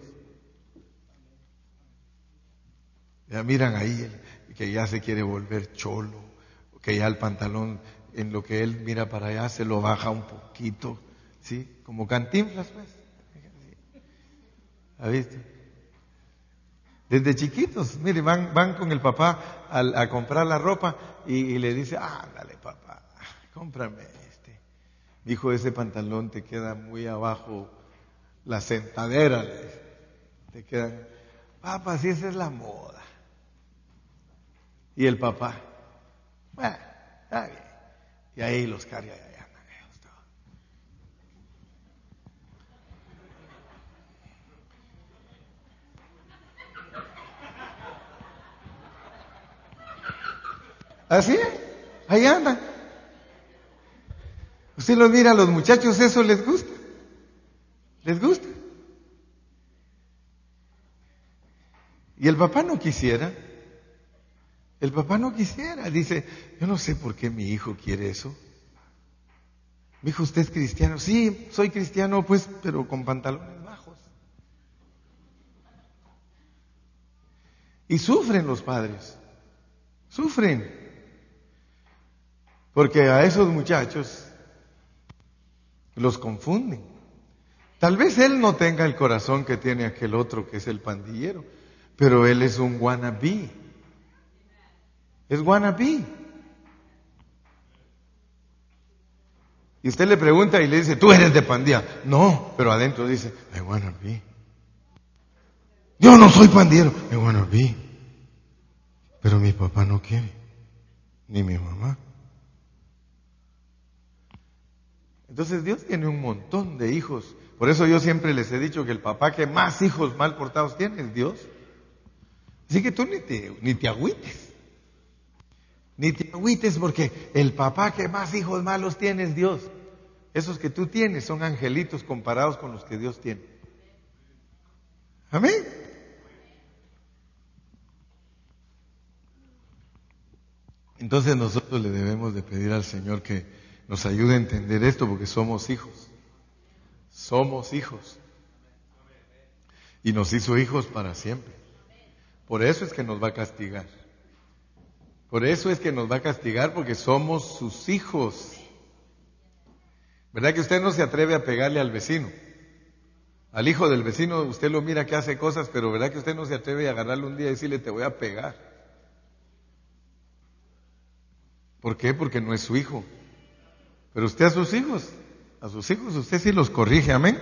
Ya miran ahí que ya se quiere volver cholo, que ya el pantalón, en lo que él mira para allá, se lo baja un poquito, ¿sí? Como Cantinflas, pues. ¿Ha visto? Desde chiquitos, mire, van, van con el papá a, a comprar la ropa y, y le dice, ándale papá, cómprame este. Dijo, ese pantalón te queda muy abajo, la sentadera, le dice. Te quedan, papá, si esa es la moda. Y el papá, bueno, está bien. Y ahí los carga allá. Así es, ahí andan. Usted los mira a los muchachos, eso les gusta. Les gusta. Y el papá no quisiera. El papá no quisiera. Dice, yo no sé por qué mi hijo quiere eso. Mi hijo, ¿usted es cristiano? Sí, soy cristiano, pues, pero con pantalones bajos. Y sufren los padres. Sufren. Porque a esos muchachos los confunden. Tal vez él no tenga el corazón que tiene aquel otro que es el pandillero, pero él es un wannabe. Es wannabe. Y usted le pregunta y le dice, tú eres de pandilla. No, pero adentro dice, I wannabe. Yo no soy pandillero, I wannabe. Pero mi papá no quiere, ni mi mamá. Entonces Dios tiene un montón de hijos. Por eso yo siempre les he dicho que el papá que más hijos mal portados tiene es Dios. Así que tú ni te, ni te agüites. Ni te agüites porque el papá que más hijos malos tiene es Dios. Esos que tú tienes son angelitos comparados con los que Dios tiene. Amén. Entonces nosotros le debemos de pedir al Señor que nos ayude a entender esto porque somos hijos. Somos hijos. Y nos hizo hijos para siempre. Por eso es que nos va a castigar. Por eso es que nos va a castigar porque somos sus hijos. ¿Verdad que usted no se atreve a pegarle al vecino? Al hijo del vecino usted lo mira que hace cosas, pero ¿verdad que usted no se atreve a agarrarle un día y decirle te voy a pegar? ¿Por qué? Porque no es su hijo. Pero usted a sus hijos, a sus hijos usted sí los corrige, amén.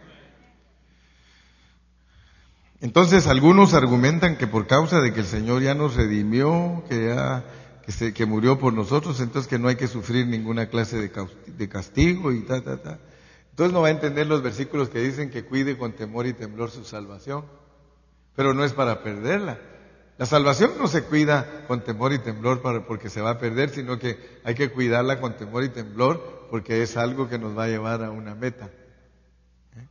Entonces algunos argumentan que por causa de que el Señor ya nos redimió, que ya que, se, que murió por nosotros, entonces que no hay que sufrir ninguna clase de, de castigo y ta, ta, ta. Entonces no va a entender los versículos que dicen que cuide con temor y temblor su salvación, pero no es para perderla. La salvación no se cuida con temor y temblor para, porque se va a perder, sino que hay que cuidarla con temor y temblor porque es algo que nos va a llevar a una meta. ¿Eh?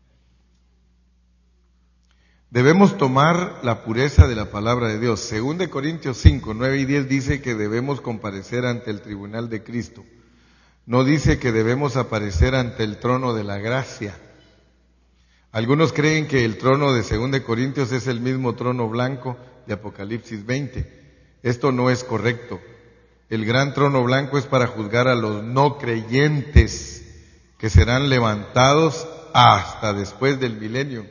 Debemos tomar la pureza de la palabra de Dios. Según de Corintios cinco, nueve y diez dice que debemos comparecer ante el tribunal de Cristo. No dice que debemos aparecer ante el trono de la gracia. Algunos creen que el trono de Según de Corintios es el mismo trono blanco de Apocalipsis veinte. Esto no es correcto. El gran trono blanco es para juzgar a los no creyentes que serán levantados hasta después del milenio.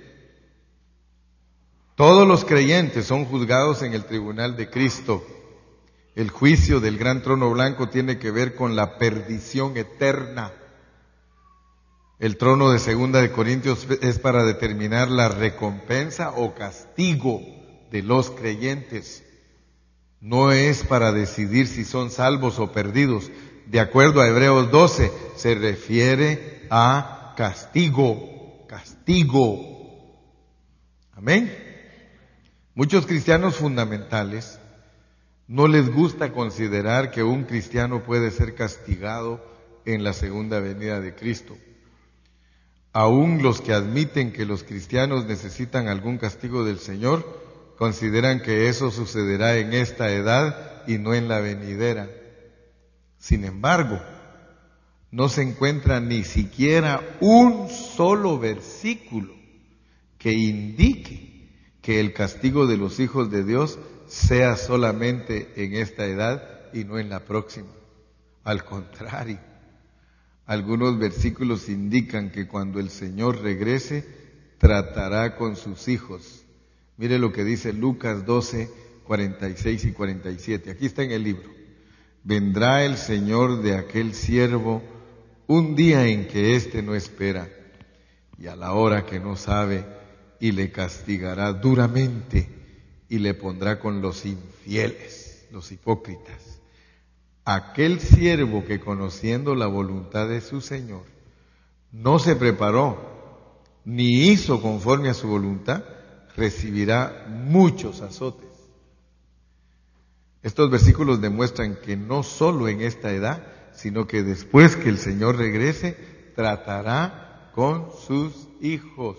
Todos los creyentes son juzgados en el tribunal de Cristo. El juicio del gran trono blanco tiene que ver con la perdición eterna. El trono de Segunda de Corintios es para determinar la recompensa o castigo de los creyentes. No es para decidir si son salvos o perdidos. De acuerdo a Hebreos doce, se refiere a castigo, castigo. Amén. Muchos cristianos fundamentales no les gusta considerar que un cristiano puede ser castigado en la segunda venida de Cristo. Aún los que admiten que los cristianos necesitan algún castigo del Señor, consideran que eso sucederá en esta edad y no en la venidera. Sin embargo, no se encuentra ni siquiera un solo versículo que indique que el castigo de los hijos de Dios sea solamente en esta edad y no en la próxima. Al contrario, algunos versículos indican que cuando el Señor regrese, tratará con sus hijos. Mire lo que dice Lucas doce, cuarenta y seis y cuarenta y siete. Aquí está en el libro. Vendrá el Señor de aquel siervo un día en que éste no espera y a la hora que no sabe, y le castigará duramente y le pondrá con los infieles, los hipócritas. Aquel siervo que, conociendo la voluntad de su Señor, no se preparó ni hizo conforme a su voluntad, recibirá muchos azotes. Estos versículos demuestran que no solo en esta edad, sino que después que el Señor regrese, tratará con sus hijos.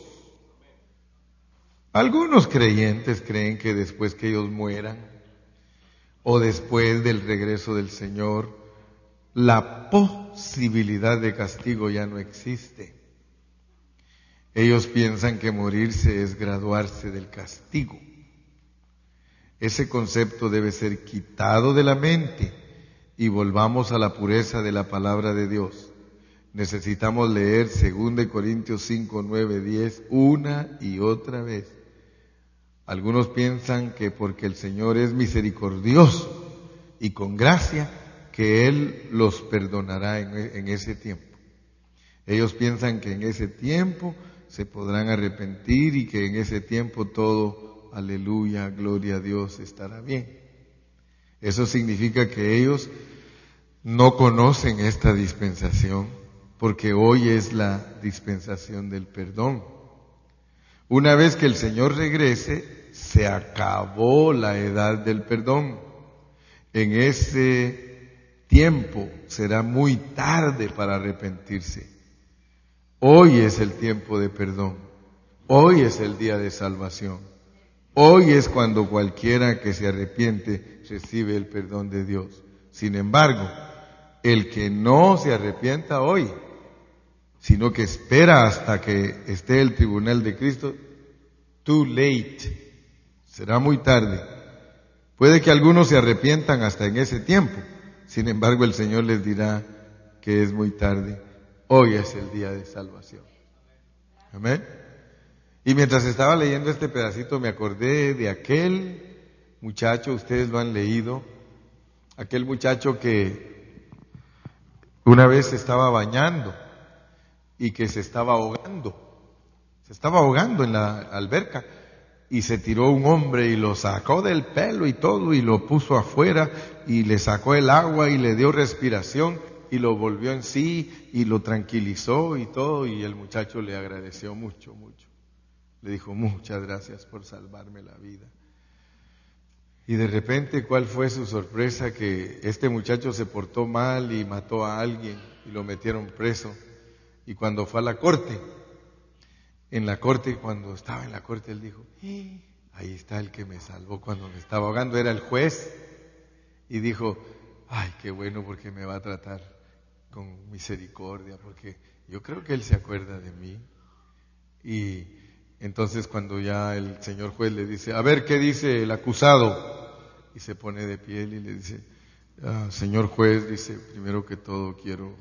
Algunos creyentes creen que después que ellos mueran, o después del regreso del Señor, la posibilidad de castigo ya no existe. Ellos piensan que morirse es graduarse del castigo. Ese concepto debe ser quitado de la mente y volvamos a la pureza de la palabra de Dios. Necesitamos leer segunda de Corintios cinco, nueve, diez una y otra vez. Algunos piensan que porque el Señor es misericordioso y con gracia, que Él los perdonará en, en ese tiempo. Ellos piensan que en ese tiempo se podrán arrepentir y que en ese tiempo todo, aleluya, gloria a Dios, estará bien. Eso significa que ellos no conocen esta dispensación, porque hoy es la dispensación del perdón. Una vez que el Señor regrese, se acabó la edad del perdón. En ese tiempo será muy tarde para arrepentirse. Hoy es el tiempo de perdón. Hoy es el día de salvación. Hoy es cuando cualquiera que se arrepiente recibe el perdón de Dios. Sin embargo, el que no se arrepienta hoy, sino que espera hasta que esté el tribunal de Cristo, too late, será muy tarde. Puede que algunos se arrepientan hasta en ese tiempo, sin embargo el Señor les dirá que es muy tarde. Hoy es el día de salvación. Amén. Y mientras estaba leyendo este pedacito me acordé de aquel muchacho, ustedes lo han leído, aquel muchacho que una vez se estaba bañando y que se estaba ahogando. Se estaba ahogando en la alberca y se tiró un hombre y lo sacó del pelo y todo y lo puso afuera y le sacó el agua y le dio respiración y lo volvió en sí y lo tranquilizó y todo, y el muchacho le agradeció mucho, mucho. Le dijo, muchas gracias por salvarme la vida. Y de repente, ¿cuál fue su sorpresa? Que este muchacho se portó mal y mató a alguien y lo metieron preso. Y cuando fue a la corte, en la corte, cuando estaba en la corte, él dijo, eh, ahí está el que me salvó cuando me estaba ahogando, era el juez. Y dijo, ay, qué bueno porque me va a tratar con misericordia, porque yo creo que él se acuerda de mí. Y entonces cuando ya el señor juez le dice, a ver, ¿qué dice el acusado? Y se pone de pie y le dice, ah, señor juez, dice, primero que todo quiero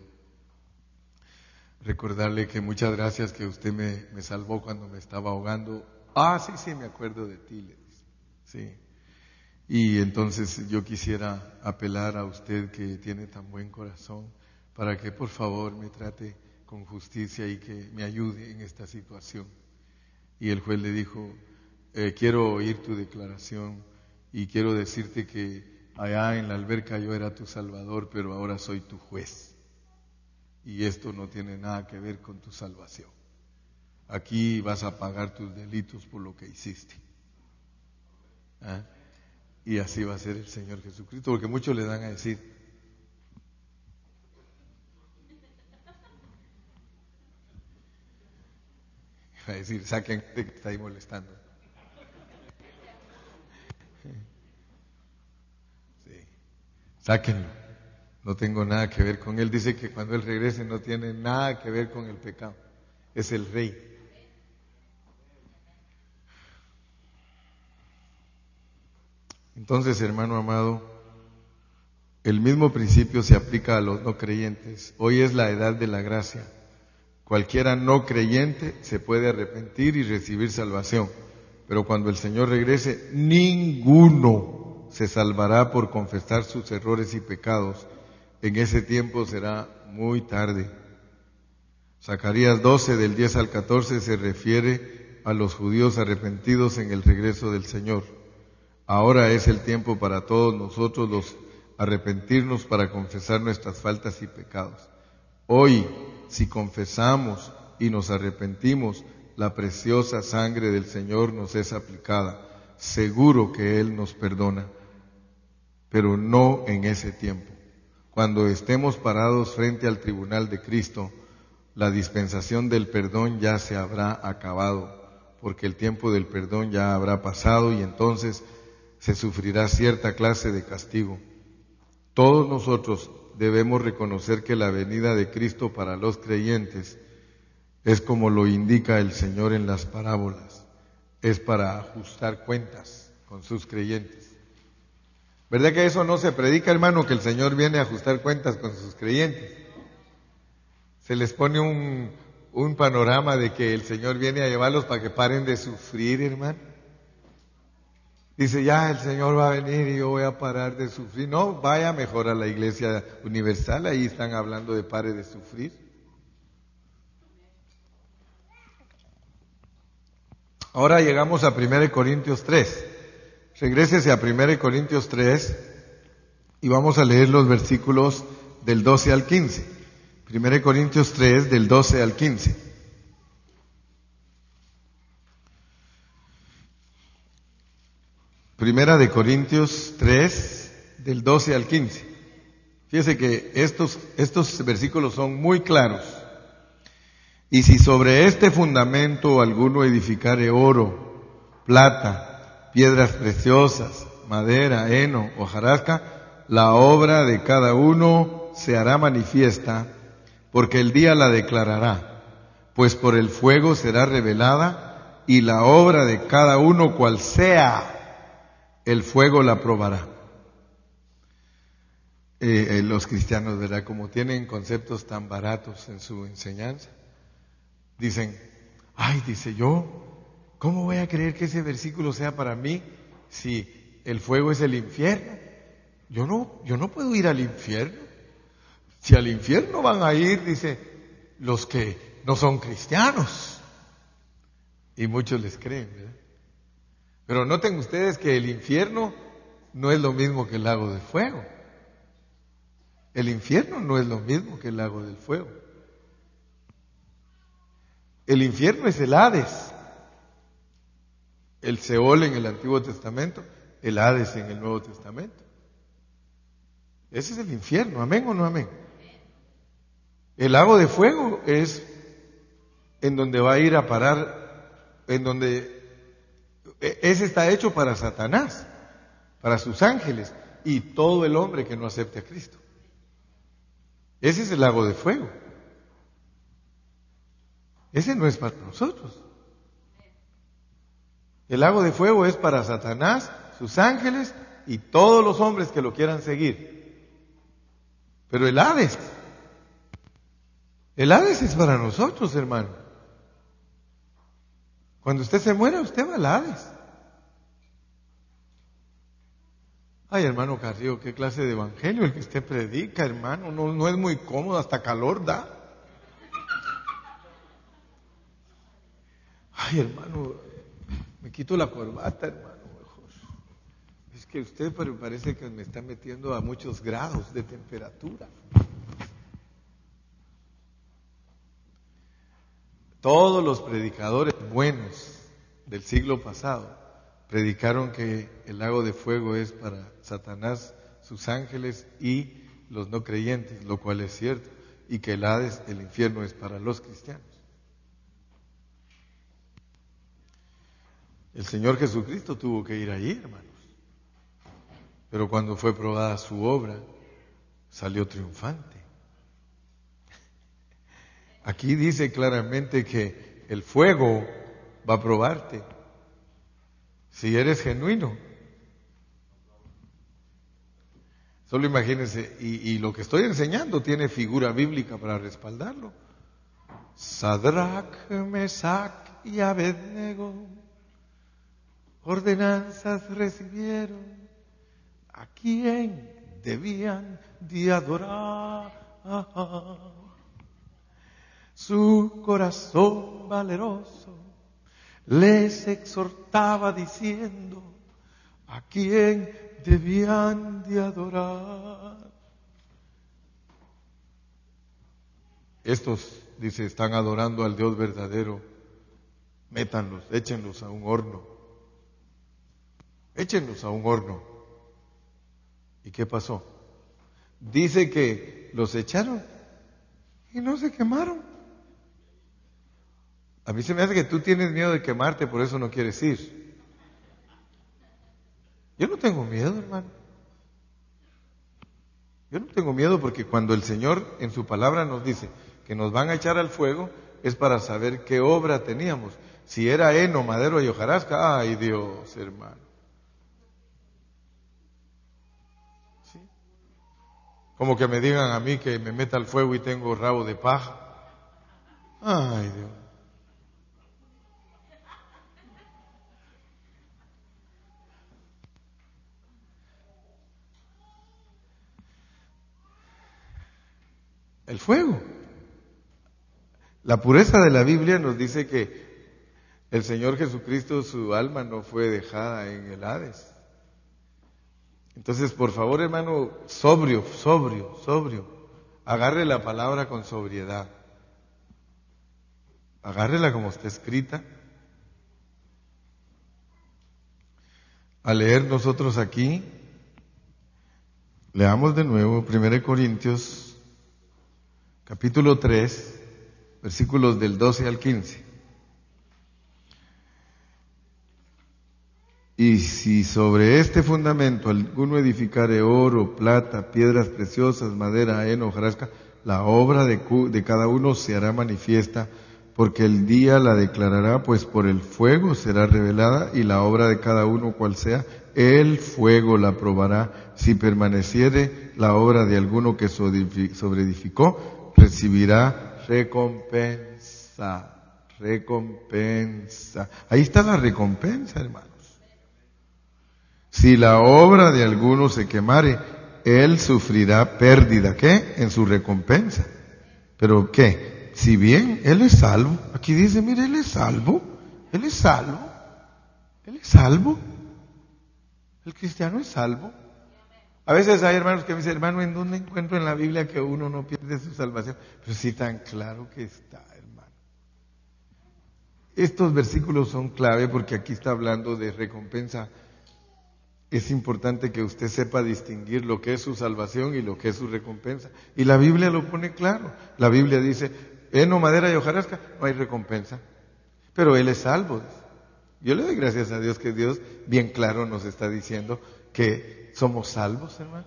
recordarle que muchas gracias que usted me, me salvó cuando me estaba ahogando. Ah, sí, sí, me acuerdo de ti, le dice. Sí. Y entonces yo quisiera apelar a usted que tiene tan buen corazón para que por favor me trate con justicia y que me ayude en esta situación. Y el juez le dijo, eh, quiero oír tu declaración y quiero decirte que allá en la alberca yo era tu salvador, pero ahora soy tu juez. Y esto no tiene nada que ver con tu salvación. aquí vas a pagar tus delitos por lo que hiciste. ¿Ah? Y así va a ser el Señor Jesucristo, porque muchos le dan a decir, a decir, saquen de que está ahí molestando. Sí, sáquenlo. No tengo nada que ver con él. Dice que cuando él regrese no tiene nada que ver con el pecado. Es el Rey. Entonces, hermano amado, el mismo principio se aplica a los no creyentes. Hoy es la edad de la gracia. Cualquiera no creyente se puede arrepentir y recibir salvación. Pero cuando el Señor regrese, ninguno se salvará por confesar sus errores y pecados. En ese tiempo será muy tarde. Zacarías doce, del diez al catorce, se refiere a los judíos arrepentidos en el regreso del Señor. Ahora es el tiempo para todos nosotros los arrepentirnos para confesar nuestras faltas y pecados. Hoy, si confesamos y nos arrepentimos, la preciosa sangre del Señor nos es aplicada. Seguro que Él nos perdona, pero no en ese tiempo. Cuando estemos parados frente al tribunal de Cristo, la dispensación del perdón ya se habrá acabado, porque el tiempo del perdón ya habrá pasado y entonces se sufrirá cierta clase de castigo. Todos nosotros debemos reconocer que la venida de Cristo para los creyentes es como lo indica el Señor en las parábolas, es para ajustar cuentas con sus creyentes. ¿Verdad que eso no se predica, hermano, que el Señor viene a ajustar cuentas con sus creyentes? Se les pone un, un panorama de que el Señor viene a llevarlos para que paren de sufrir, hermano. Dice, ya el Señor va a venir y yo voy a parar de sufrir. No, vaya mejor a la Iglesia Universal, ahí están hablando de pare de sufrir. Ahora llegamos a primera de Corintios tres. Regrésese a primera de Corintios tres y vamos a leer los versículos del doce al quince. primera de Corintios tres, del doce al quince. Primera de Corintios tres, del doce al quince. Fíjese que estos, estos versículos son muy claros. Y si sobre este fundamento alguno edificare oro, plata, piedras preciosas, madera, heno, hojarasca, la obra de cada uno se hará manifiesta, porque el día la declarará, pues por el fuego será revelada, y la obra de cada uno cual sea, el fuego la probará. Eh, eh, los cristianos, ¿verdad? Como tienen conceptos tan baratos en su enseñanza, dicen, ay, dice yo, ¿cómo voy a creer que ese versículo sea para mí si el fuego es el infierno? Yo no, yo no puedo ir al infierno. Si al infierno van a ir, dice, los que no son cristianos. Y muchos les creen, ¿verdad? Pero noten ustedes que el infierno no es lo mismo que el lago de fuego. El infierno no es lo mismo que el lago del fuego. El infierno es el Hades. El Seol en el Antiguo Testamento, el Hades en el Nuevo Testamento. Ese es el infierno, ¿amén o no amén? El lago de fuego es en donde va a ir a parar, en donde ese está hecho para Satanás, para sus ángeles y todo el hombre que no acepte a Cristo. Ese es el lago de fuego. Ese no es para nosotros. El lago de fuego es para Satanás, sus ángeles y todos los hombres que lo quieran seguir. Pero el Hades, el Hades es para nosotros, hermano. Cuando usted se muera, usted va al Hades. Ay, hermano Carrillo, qué clase de evangelio el que usted predica, hermano. No, no es muy cómodo, hasta calor da. Ay, hermano, me quito la corbata, hermano, mejor. Es que usted parece que me está metiendo a muchos grados de temperatura. Todos los predicadores buenos del siglo pasado predicaron que el lago de fuego es para Satanás, sus ángeles y los no creyentes, lo cual es cierto, y que el Hades, el infierno, es para los cristianos. El Señor Jesucristo tuvo que ir allí, hermanos, pero cuando fue probada su obra, salió triunfante. Aquí dice claramente que el fuego va a probarte si eres genuino. Solo imagínense, y, y lo que estoy enseñando tiene figura bíblica para respaldarlo. Sadrach, Mesach y Abednego ordenanzas recibieron a quien debían de adorar. Su corazón valeroso les exhortaba diciendo a quién debían de adorar. Estos, dice, están adorando al Dios verdadero. Métanlos, échenlos a un horno. Échenlos a un horno. ¿Y qué pasó? Dice que los echaron y no se quemaron. A mí se me hace que tú tienes miedo de quemarte, por eso no quieres ir. Yo no tengo miedo, hermano. Yo no tengo miedo porque cuando el Señor en su palabra nos dice que nos van a echar al fuego, es para saber qué obra teníamos. Si era heno, madero y hojarasca, ¡ay Dios, hermano! ¿Sí? Como que me digan a mí que me meta al fuego y tengo rabo de paja. ¡Ay Dios! El fuego. La pureza de la Biblia nos dice que el Señor Jesucristo, su alma no fue dejada en el Hades. Entonces, por favor, hermano, sobrio, sobrio, sobrio. Agarre la palabra con sobriedad. Agárrela como está escrita. Al leer nosotros aquí, leamos de nuevo primera de Corintios capítulo tres, versículos del doce al quince. Y si sobre este fundamento alguno edificare oro, plata, piedras preciosas, madera, heno, hojarasca, la obra de, cu- de cada uno se hará manifiesta, porque el día la declarará, pues por el fuego será revelada, y la obra de cada uno cual sea, el fuego la probará. Si permaneciere la obra de alguno que sobreedificó, recibirá recompensa, recompensa. Ahí está la recompensa, hermanos. Si la obra de alguno se quemare, él sufrirá pérdida, ¿qué? En su recompensa. ¿Pero qué? Si bien él es salvo, aquí dice, mire, él es salvo, él es salvo, él es salvo. El cristiano es salvo. A veces hay hermanos que me dicen, hermano, ¿en dónde encuentro en la Biblia que uno no pierde su salvación? Pero sí, tan claro que está, hermano. Estos versículos son clave porque aquí está hablando de recompensa. Es importante que usted sepa distinguir lo que es su salvación y lo que es su recompensa. Y la Biblia lo pone claro. La Biblia dice, heno, madera y hojarasca, no hay recompensa. Pero Él es salvo. Yo le doy gracias a Dios que Dios bien claro nos está diciendo que somos salvos, hermano.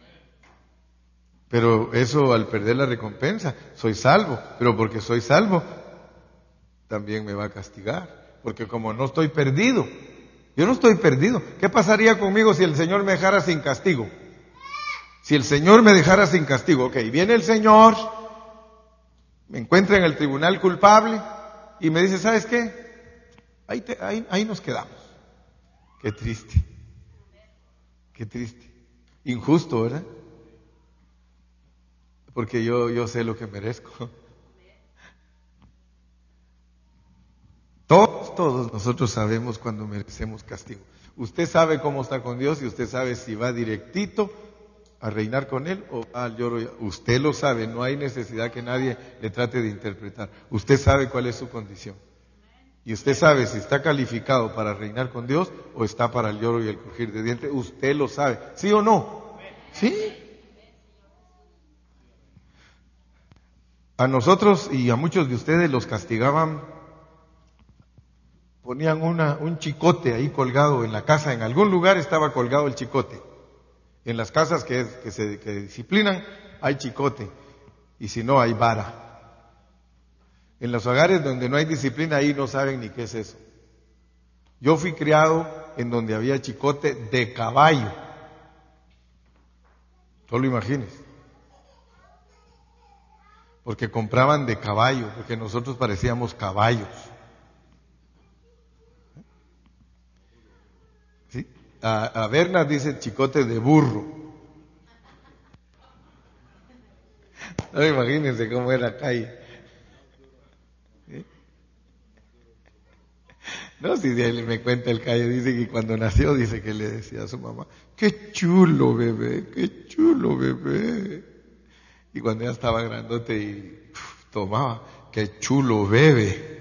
Pero eso al perder la recompensa, soy salvo, pero porque soy salvo, también me va a castigar. Porque como no estoy perdido, yo no estoy perdido. ¿Qué pasaría conmigo si el Señor me dejara sin castigo? Si el Señor me dejara sin castigo, ok, viene el Señor, me encuentra en el tribunal culpable y me dice, ¿sabes qué? Ahí, te, ahí, ahí nos quedamos. Qué triste. Qué triste. Injusto, ¿verdad? Porque yo, yo sé lo que merezco. Todos, todos nosotros sabemos cuando merecemos castigo. Usted sabe cómo está con Dios y usted sabe si va directito a reinar con Él o va al lloro? Usted lo sabe, no hay necesidad que nadie le trate de interpretar. Usted sabe cuál es su condición. Y usted sabe si está calificado para reinar con Dios o está para el lloro y el crujir de dientes. Usted lo sabe, ¿sí o no? ¿Sí? A nosotros y a muchos de ustedes los castigaban, ponían una, un chicote ahí colgado en la casa, en algún lugar estaba colgado el chicote. En las casas que, que se que disciplinan hay chicote y si no hay vara. En los hogares donde no hay disciplina ahí no saben ni qué es eso. Yo fui criado en donde había chicote de caballo. Solo imagínense. Porque compraban de caballo, porque nosotros parecíamos caballos. ¿Sí? A, a Berna dice chicote de burro. No, imagínense cómo era la calle. ¿Sí? No, si él me cuenta el calle, dice que cuando nació, dice que le decía a su mamá, qué chulo bebé, qué chulo bebé. Y cuando ya estaba grandote y uf, tomaba, qué chulo bebe.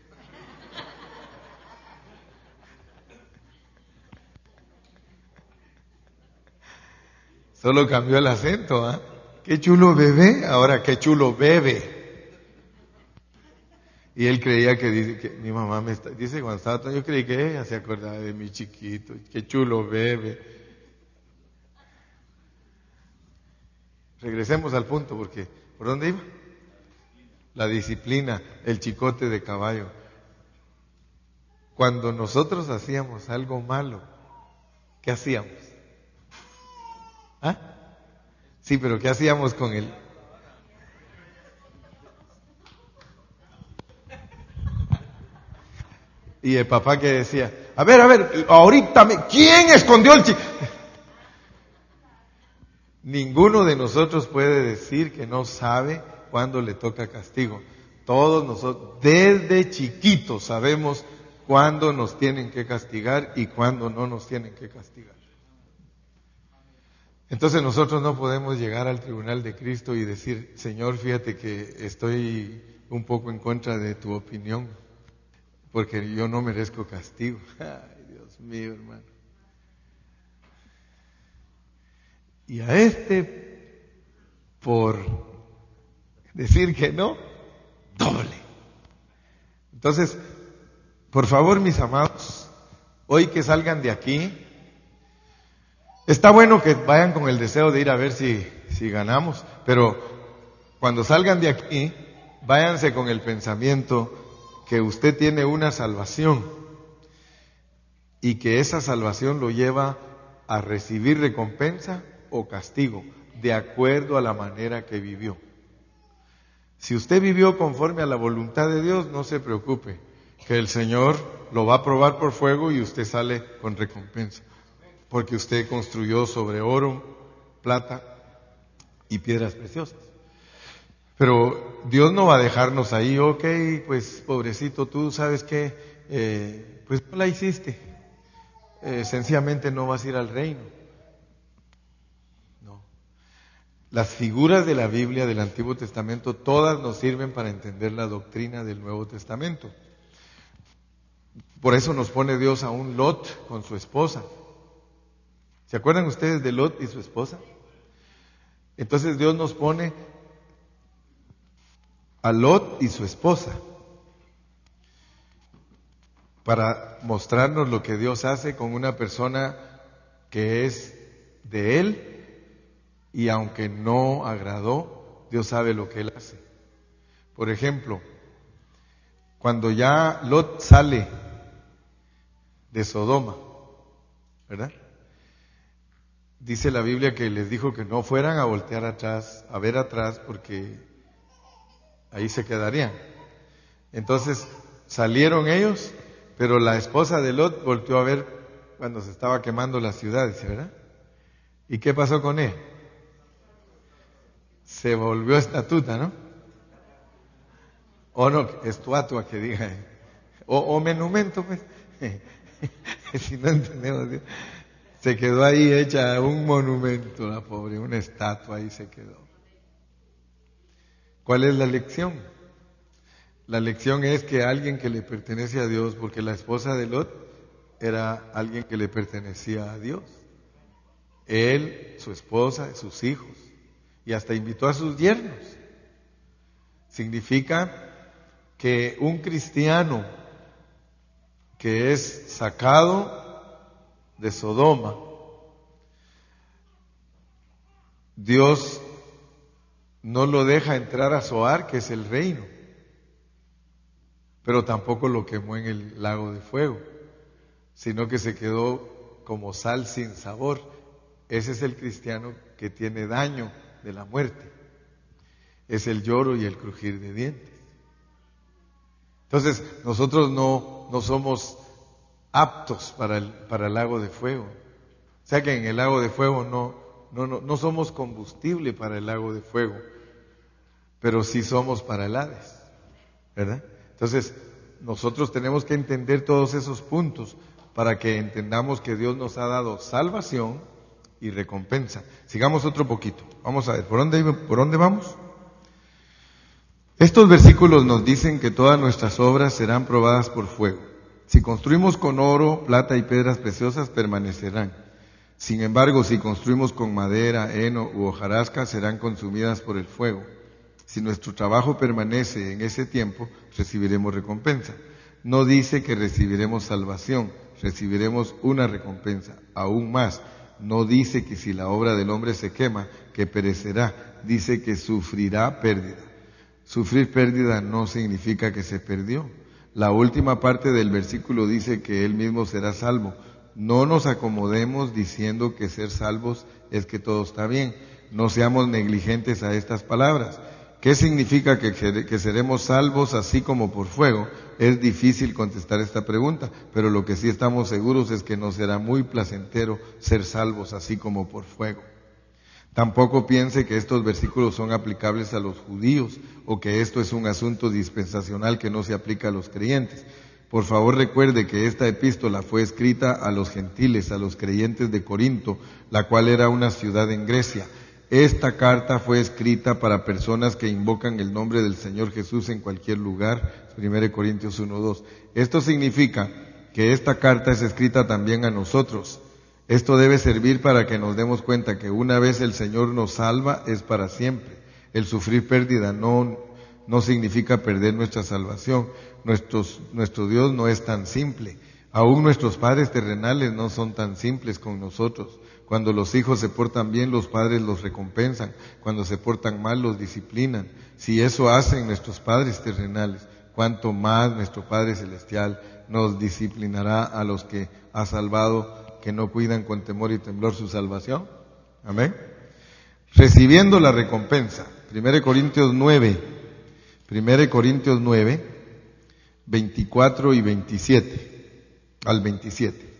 Solo cambió el acento, ¿ah? ¿eh? Qué chulo bebé, ahora qué chulo bebe. Y él creía que, dice, que mi mamá me está, dice cuando estaba todo, yo creí que ella se acordaba de mi chiquito, qué chulo bebe. Regresemos al punto, porque ¿por dónde iba? La disciplina, el chicote de caballo. Cuando nosotros hacíamos algo malo, ¿qué hacíamos? ¿Ah? Sí, pero ¿qué hacíamos con él? Y el papá que decía, a ver, a ver, ahorita, me, ¿quién escondió el chico? Ninguno de nosotros puede decir que no sabe cuándo le toca castigo. Todos nosotros, desde chiquitos, sabemos cuándo nos tienen que castigar y cuándo no nos tienen que castigar. Entonces nosotros no podemos llegar al tribunal de Cristo y decir, Señor, fíjate que estoy un poco en contra de tu opinión, porque yo no merezco castigo. Ay, Dios mío, hermano. Y a este, por decir que no, doble. Entonces, por favor, mis amados, hoy que salgan de aquí, está bueno que vayan con el deseo de ir a ver si, si ganamos, pero cuando salgan de aquí, váyanse con el pensamiento que usted tiene una salvación y que esa salvación lo lleva a recibir recompensa o castigo, de acuerdo a la manera que vivió. Si usted vivió conforme a la voluntad de Dios, no se preocupe, que el Señor lo va a probar por fuego y usted sale con recompensa. Porque usted construyó sobre oro, plata y piedras preciosas. Pero Dios no va a dejarnos ahí, ok, pues pobrecito, tú sabes que, eh, pues no la hiciste. Eh, sencillamente no vas a ir al reino. No. Las figuras de la Biblia del Antiguo Testamento, todas nos sirven para entender la doctrina del Nuevo Testamento. Por eso nos pone Dios a un Lot con su esposa. ¿Se acuerdan ustedes de Lot y su esposa? Entonces Dios nos pone a Lot y su esposa para mostrarnos lo que Dios hace con una persona que es de Él y aunque no agradó, Dios sabe lo que Él hace. Por ejemplo, cuando ya Lot sale de Sodoma, ¿verdad? Dice la Biblia que les dijo que no fueran a voltear atrás, a ver atrás, porque ahí se quedarían. Entonces salieron ellos, pero la esposa de Lot volteó a ver cuando se estaba quemando la ciudad, dice, ¿verdad? ¿Y qué pasó con él? Se volvió estatuta, ¿no? O no, estatua que diga, o, o monumento, pues, si no entendemos. Se quedó ahí hecha un monumento, la pobre, una estatua ahí se quedó. ¿Cuál es la lección? La lección es que alguien que le pertenece a Dios, porque la esposa de Lot era alguien que le pertenecía a Dios. Él, su esposa, sus hijos, y hasta invitó a sus yernos. Significa que un cristiano que es sacado de Sodoma, Dios no lo deja entrar a Zoar, que es el reino, pero tampoco lo quemó en el lago de fuego, sino que se quedó como sal sin sabor. Ese es el cristiano que tiene daño de la muerte. Es el lloro y el crujir de dientes. Entonces, nosotros no, no somos aptos para el, para el lago de fuego. O sea que en el lago de fuego no, no, no, no somos combustible para el lago de fuego, pero sí somos para el Hades, ¿verdad? Entonces, nosotros tenemos que entender todos esos puntos para que entendamos que Dios nos ha dado salvación y recompensa. Sigamos otro poquito. Vamos a ver, ¿por dónde, por dónde vamos? Estos versículos nos dicen que todas nuestras obras serán probadas por fuego. Si construimos con oro, plata y piedras preciosas, permanecerán. Sin embargo, si construimos con madera, heno u hojarasca, serán consumidas por el fuego. Si nuestro trabajo permanece en ese tiempo, recibiremos recompensa. No dice que recibiremos salvación, recibiremos una recompensa. Aún más, no dice que si la obra del hombre se quema, que perecerá. Dice que sufrirá pérdida. Sufrir pérdida no significa que se perdió. La última parte del versículo dice que él mismo será salvo. No nos acomodemos diciendo que ser salvos es que todo está bien. No seamos negligentes a estas palabras. ¿Qué significa que, que seremos salvos así como por fuego? Es difícil contestar esta pregunta, pero lo que sí estamos seguros es que no será muy placentero ser salvos así como por fuego. Tampoco piense que estos versículos son aplicables a los judíos o que esto es un asunto dispensacional que no se aplica a los creyentes. Por favor, recuerde que esta epístola fue escrita a los gentiles, a los creyentes de Corinto, la cual era una ciudad en Grecia. Esta carta fue escrita para personas que invocan el nombre del Señor Jesús en cualquier lugar. primera Corintios uno dos. Esto significa que esta carta es escrita también a nosotros. Esto debe servir para que nos demos cuenta que una vez el Señor nos salva es para siempre. El sufrir pérdida no, no significa perder nuestra salvación. Nuestros, nuestro Dios no es tan simple. Aún nuestros padres terrenales no son tan simples con nosotros. Cuando los hijos se portan bien, los padres los recompensan. Cuando se portan mal, los disciplinan. Si eso hacen nuestros padres terrenales, cuánto más nuestro Padre Celestial nos disciplinará a los que ha salvado, que no cuidan con temor y temblor su salvación. Amén. Recibiendo la recompensa. primera Corintios nueve. primera Corintios nueve, veinticuatro y veintisiete. Al veintisiete.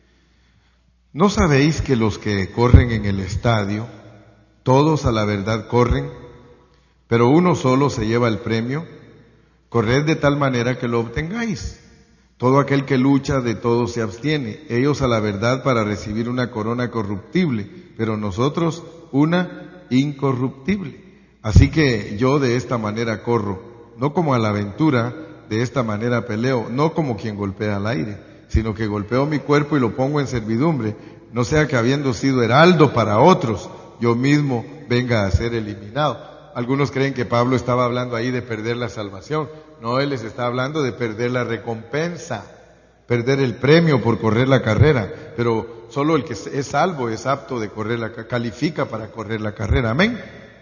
¿No sabéis que los que corren en el estadio, todos a la verdad corren, pero uno solo se lleva el premio? Corred de tal manera que lo obtengáis. Todo aquel que lucha, de todo se abstiene. Ellos a la verdad para recibir una corona corruptible, pero nosotros una incorruptible. Así que yo de esta manera corro, no como a la aventura, de esta manera peleo, no como quien golpea al aire, sino que golpeo mi cuerpo y lo pongo en servidumbre, no sea que habiendo sido heraldo para otros, yo mismo venga a ser eliminado. Algunos creen que Pablo estaba hablando ahí de perder la salvación. No, él les está hablando de perder la recompensa, perder el premio por correr la carrera. Pero solo el que es salvo es apto de correr la califica para correr la carrera. Amén.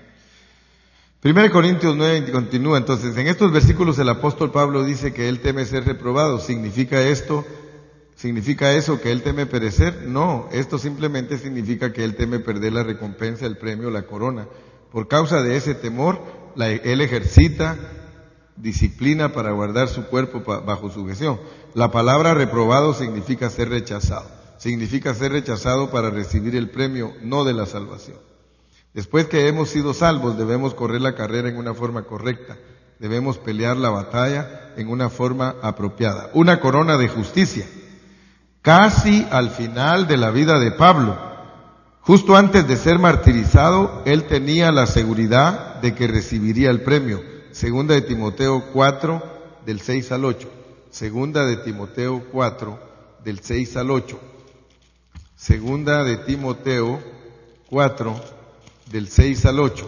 primera Corintios nueve continúa entonces. En estos versículos el apóstol Pablo dice que él teme ser reprobado. ¿Significa esto? ¿Significa eso que él teme perecer? No, esto simplemente significa que él teme perder la recompensa, el premio, la corona. Por causa de ese temor, la, él ejercita disciplina para guardar su cuerpo bajo sujeción. La palabra reprobado significa ser rechazado. Significa ser rechazado para recibir el premio, no de la salvación. Después que hemos sido salvos, debemos correr la carrera en una forma correcta. Debemos pelear la batalla en una forma apropiada. Una corona de justicia. casi al final de la vida de Pablo. Justo antes de ser martirizado, él tenía la seguridad de que recibiría el premio. Segunda de Timoteo cuatro, del seis al ocho. Segunda de Timoteo cuatro, del seis al ocho. Segunda de Timoteo cuatro, del seis al ocho.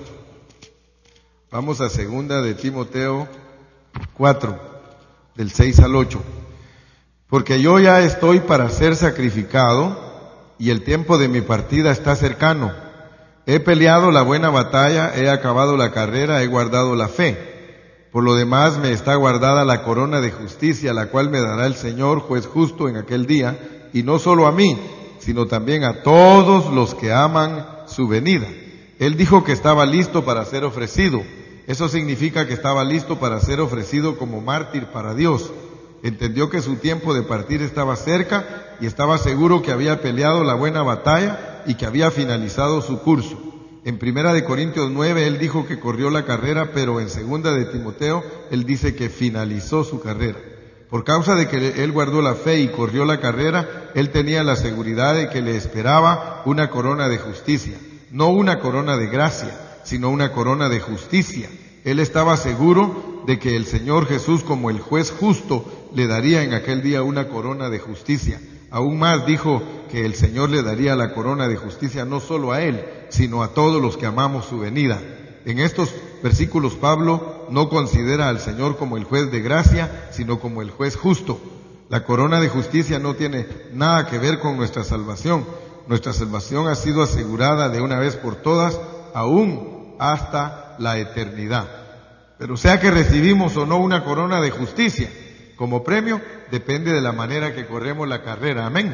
Vamos a segunda de Timoteo cuatro, del seis al ocho. Porque yo ya estoy para ser sacrificado y el tiempo de mi partida está cercano. He peleado la buena batalla, he acabado la carrera, he guardado la fe. Por lo demás me está guardada la corona de justicia, la cual me dará el Señor, juez justo, en aquel día, y no solo a mí, sino también a todos los que aman su venida. Él dijo que estaba listo para ser ofrecido. Eso significa que estaba listo para ser ofrecido como mártir para Dios. Entendió que su tiempo de partir estaba cerca y estaba seguro que había peleado la buena batalla y que había finalizado su curso. En Primera de Corintios nueve él dijo que corrió la carrera, pero en Segunda de Timoteo él dice que finalizó su carrera. Por causa de que él guardó la fe y corrió la carrera, él tenía la seguridad de que le esperaba una corona de justicia. No una corona de gracia, sino una corona de justicia. Él estaba seguro de que el Señor Jesús, como el juez justo, le daría en aquel día una corona de justicia. Aún más dijo que el Señor le daría la corona de justicia no solo a él, sino a todos los que amamos su venida. En estos versículos Pablo no considera al Señor como el juez de gracia, sino como el juez justo. La corona de justicia no tiene nada que ver con nuestra salvación. Nuestra salvación ha sido asegurada de una vez por todas, aún hasta la eternidad. Pero sea que recibimos o no una corona de justicia como premio, depende de la manera que corremos la carrera. Amén.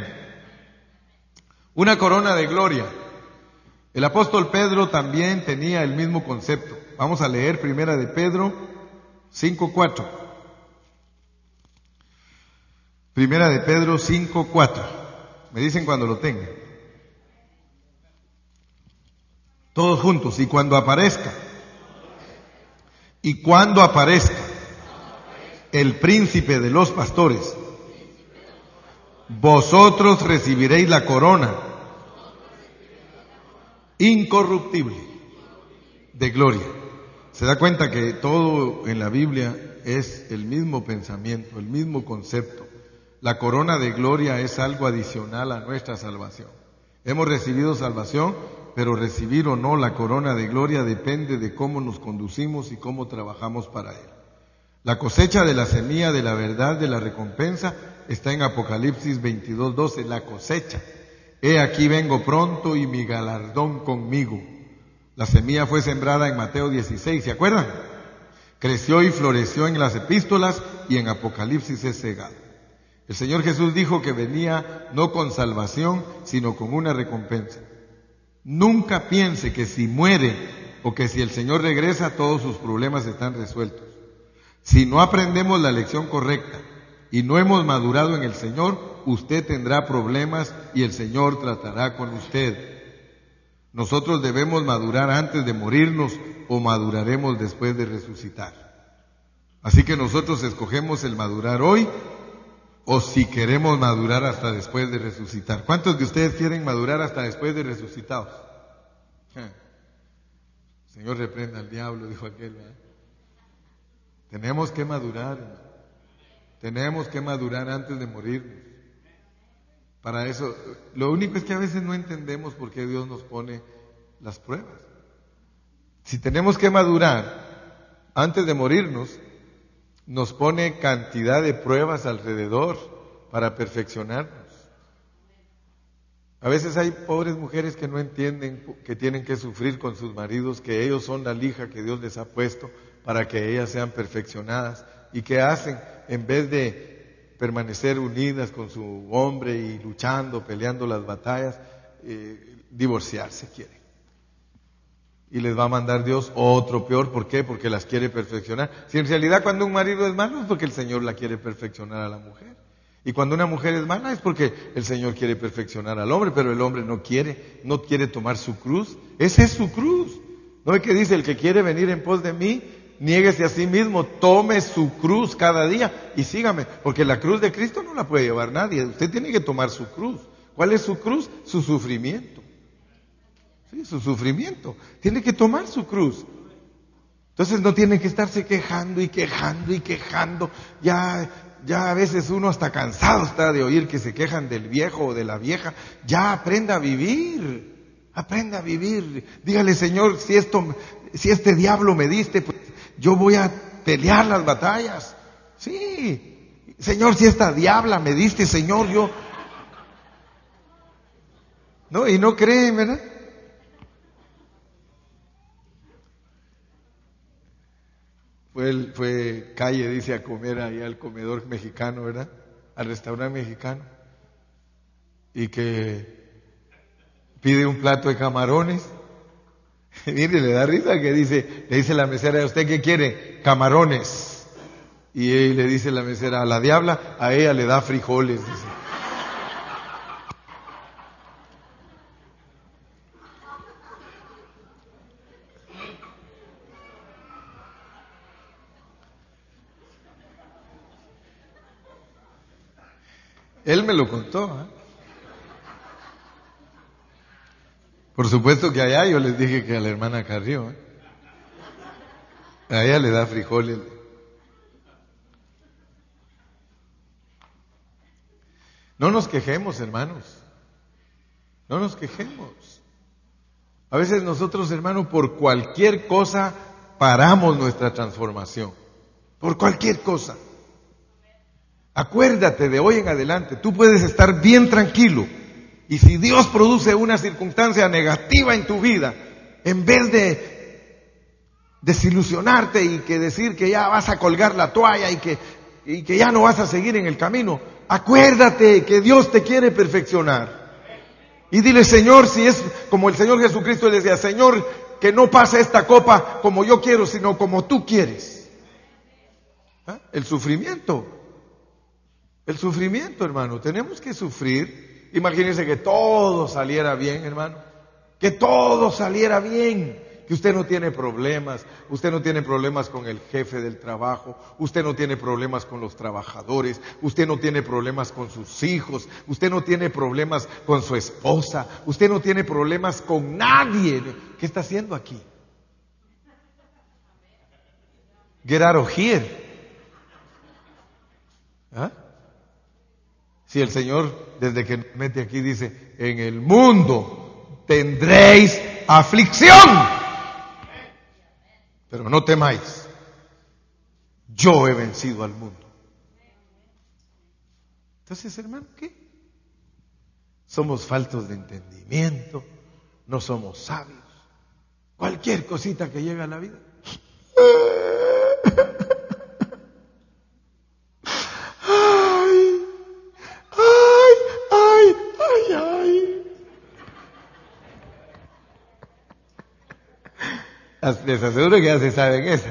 Una corona de gloria. El apóstol Pedro también tenía el mismo concepto. Vamos a leer Primera de Pedro cinco cuatro. Primera de Pedro cinco cuatro. Me dicen cuando lo tengan. Todos juntos. Y cuando aparezca. Y cuando aparezca el príncipe de los pastores, vosotros recibiréis la corona incorruptible de gloria. Se da cuenta que todo en la Biblia es el mismo pensamiento, el mismo concepto. La corona de gloria es algo adicional a nuestra salvación. Hemos recibido salvación, pero recibir o no la corona de gloria depende de cómo nos conducimos y cómo trabajamos para Él. La cosecha de la semilla de la verdad de la recompensa está en Apocalipsis veintidós doce, la cosecha. He aquí vengo pronto y mi galardón conmigo. La semilla fue sembrada en Mateo dieciséis, ¿se acuerdan? Creció y floreció en las epístolas y en Apocalipsis es cegada. El Señor Jesús dijo que venía no con salvación, sino con una recompensa. Nunca piense que si muere o que si el Señor regresa, todos sus problemas están resueltos. Si no aprendemos la lección correcta y no hemos madurado en el Señor, usted tendrá problemas y el Señor tratará con usted. Nosotros debemos madurar antes de morirnos o maduraremos después de resucitar. Así que nosotros escogemos el madurar hoy o si queremos madurar hasta después de resucitar. ¿Cuántos de ustedes quieren madurar hasta después de resucitados? Señor, reprenda al diablo, dijo aquel, ¿verdad? Tenemos que madurar, tenemos que madurar antes de morirnos. Para eso, lo único es que a veces no entendemos por qué Dios nos pone las pruebas. Si tenemos que madurar antes de morirnos, nos pone cantidad de pruebas alrededor para perfeccionarnos. A veces hay pobres mujeres que no entienden que tienen que sufrir con sus maridos, que ellos son la lija que Dios les ha puesto para que ellas sean perfeccionadas. ¿Y qué hacen? En vez de permanecer unidas con su hombre y luchando, peleando las batallas, eh, divorciarse quieren. Y les va a mandar Dios otro peor. ¿Por qué? Porque las quiere perfeccionar. Si en realidad cuando un marido es malo es porque el Señor la quiere perfeccionar a la mujer. Y cuando una mujer es mala es porque el Señor quiere perfeccionar al hombre, pero el hombre no quiere, no quiere tomar su cruz. Esa es su cruz. ¿No ve que dice? El que quiere venir en pos de mí, Niéguese a sí mismo, tome su cruz cada día y sígame, porque la cruz de Cristo no la puede llevar nadie. Usted tiene que tomar su cruz. ¿Cuál es su cruz? Su sufrimiento. Sí, su sufrimiento. Tiene que tomar su cruz. Entonces no tiene que estarse quejando y quejando y quejando. Ya, ya a veces uno hasta cansado está de oír que se quejan del viejo o de la vieja. Ya aprenda a vivir. Aprenda a vivir. Dígale, Señor, si esto, si este diablo me diste, pues yo voy a pelear las batallas. Sí. Señor, si esta diabla me diste, Señor, yo... No, y no creen, ¿verdad? Fue, el, fue Calle, dice, a comer ahí al comedor mexicano, ¿verdad? Al restaurante mexicano. Y que pide un plato de camarones. Mire, le da risa que dice, le dice la mesera, ¿usted qué quiere? Camarones. Y él le dice la mesera, a la diabla, a ella le da frijoles, dice. Él me lo contó, ¿eh? Por supuesto que allá yo les dije que a la hermana Carrió, ¿eh? A ella le da frijoles. No nos quejemos, hermanos. No nos quejemos. A veces nosotros, hermanos, por cualquier cosa paramos nuestra transformación. Por cualquier cosa. Acuérdate de hoy en adelante, tú puedes estar bien tranquilo. Y si Dios produce una circunstancia negativa en tu vida, en vez de desilusionarte y que decir que ya vas a colgar la toalla y que, y que ya no vas a seguir en el camino, acuérdate que Dios te quiere perfeccionar. Y dile, Señor, si es como el Señor Jesucristo le decía, Señor, que no pase esta copa como yo quiero, sino como tú quieres. ¿Ah? El sufrimiento. El sufrimiento, hermano. Tenemos que sufrir. Imagínense que todo saliera bien, hermano. Que todo saliera bien. Que usted no tiene problemas. Usted no tiene problemas con el jefe del trabajo. Usted no tiene problemas con los trabajadores. Usted no tiene problemas con sus hijos. Usted no tiene problemas con su esposa. Usted no tiene problemas con nadie. ¿Qué está haciendo aquí? Get out of here. ¿Ah? Si el Señor, desde que nos mete aquí, dice, en el mundo tendréis aflicción, pero no temáis, yo he vencido al mundo. Entonces, hermano, ¿qué? Somos faltos de entendimiento, no somos sabios. Cualquier cosita que llega a la vida. Les aseguro que ya se saben esa.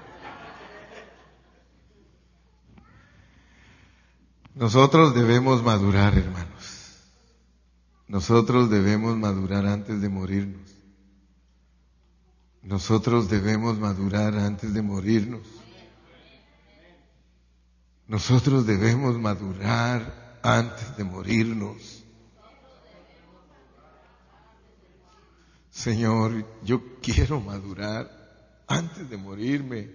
Nosotros debemos madurar, hermanos. Nosotros debemos madurar antes de morirnos. Nosotros debemos madurar antes de morirnos. Nosotros debemos madurar antes de morirnos. Señor, yo quiero madurar antes de morirme.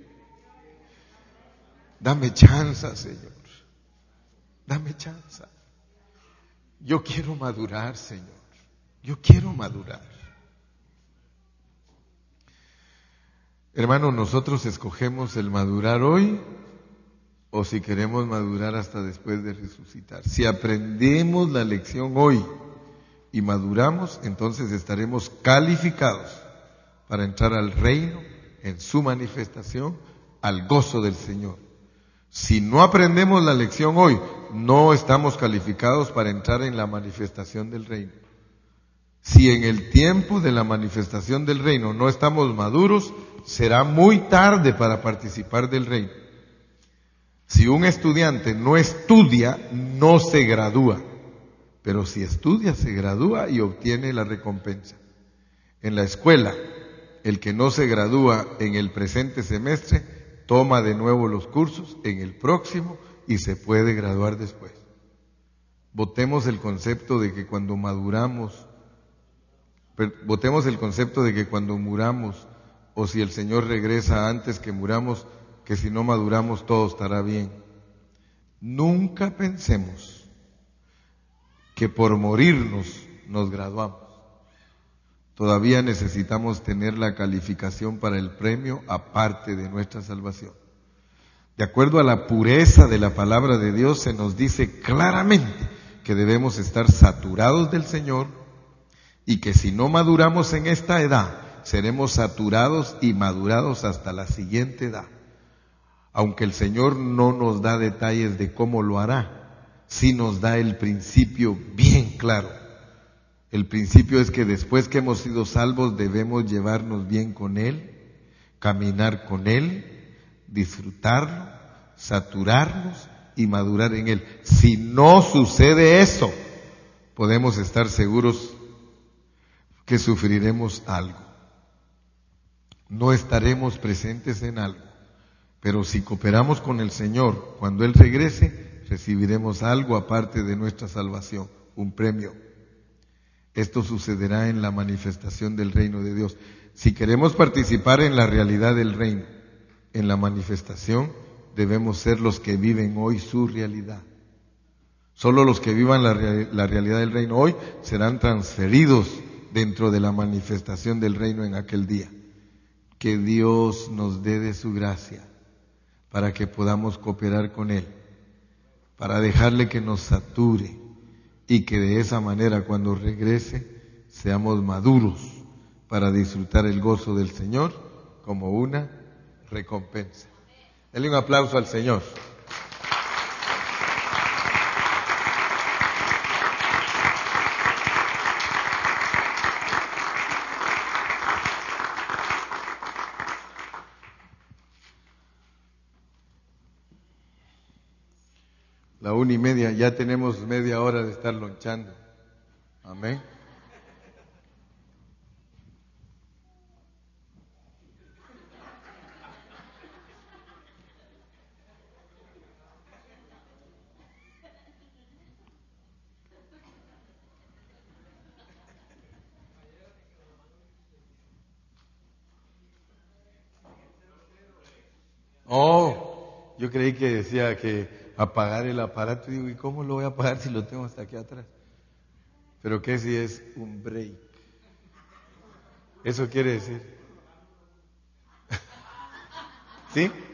Dame chance, Señor. Dame chance. Yo quiero madurar, Señor. Yo quiero madurar. Hermano, nosotros escogemos el madurar hoy o si queremos madurar hasta después de resucitar. Si aprendemos la lección hoy y maduramos, entonces estaremos calificados para entrar al reino en su manifestación, al gozo del Señor. Si no aprendemos la lección hoy, no estamos calificados para entrar en la manifestación del reino. Si en el tiempo de la manifestación del reino no estamos maduros, será muy tarde para participar del reino. Si un estudiante no estudia, no se gradúa. Pero si estudia, se gradúa y obtiene la recompensa. En la escuela, el que no se gradúa en el presente semestre, toma de nuevo los cursos en el próximo y se puede graduar después. Votemos el concepto de que cuando maduramos, votemos el concepto de que cuando muramos, o si el Señor regresa antes que muramos, que si no maduramos todo estará bien. Nunca pensemos que por morirnos nos graduamos. Todavía necesitamos tener la calificación para el premio aparte de nuestra salvación. De acuerdo a la pureza de la palabra de Dios, se nos dice claramente que debemos estar saturados del Señor y que si no maduramos en esta edad, seremos saturados y madurados hasta la siguiente edad. Aunque el Señor no nos da detalles de cómo lo hará, sí nos da el principio bien claro. El principio es que después que hemos sido salvos debemos llevarnos bien con Él, caminar con Él, disfrutarlo, saturarnos y madurar en Él. Si no sucede eso, podemos estar seguros que sufriremos algo. No estaremos presentes en algo, pero si cooperamos con el Señor, cuando Él regrese, recibiremos algo aparte de nuestra salvación, un premio. Esto sucederá en la manifestación del reino de Dios. Si queremos participar en la realidad del reino, en la manifestación, debemos ser los que viven hoy su realidad. Solo los que vivan la, la realidad del reino hoy serán transferidos dentro de la manifestación del reino en aquel día. Que Dios nos dé de su gracia para que podamos cooperar con Él, para dejarle que nos sature y que de esa manera cuando regrese seamos maduros para disfrutar el gozo del Señor como una recompensa. Denle un aplauso al Señor. La una y media, ya tenemos media hora de estar lonchando. Amén. Oh, yo creí que decía que apagar el aparato. Y digo, ¿y cómo lo voy a apagar si lo tengo hasta aquí atrás? Pero ¿qué si es un break? Eso quiere decir. ¿Sí?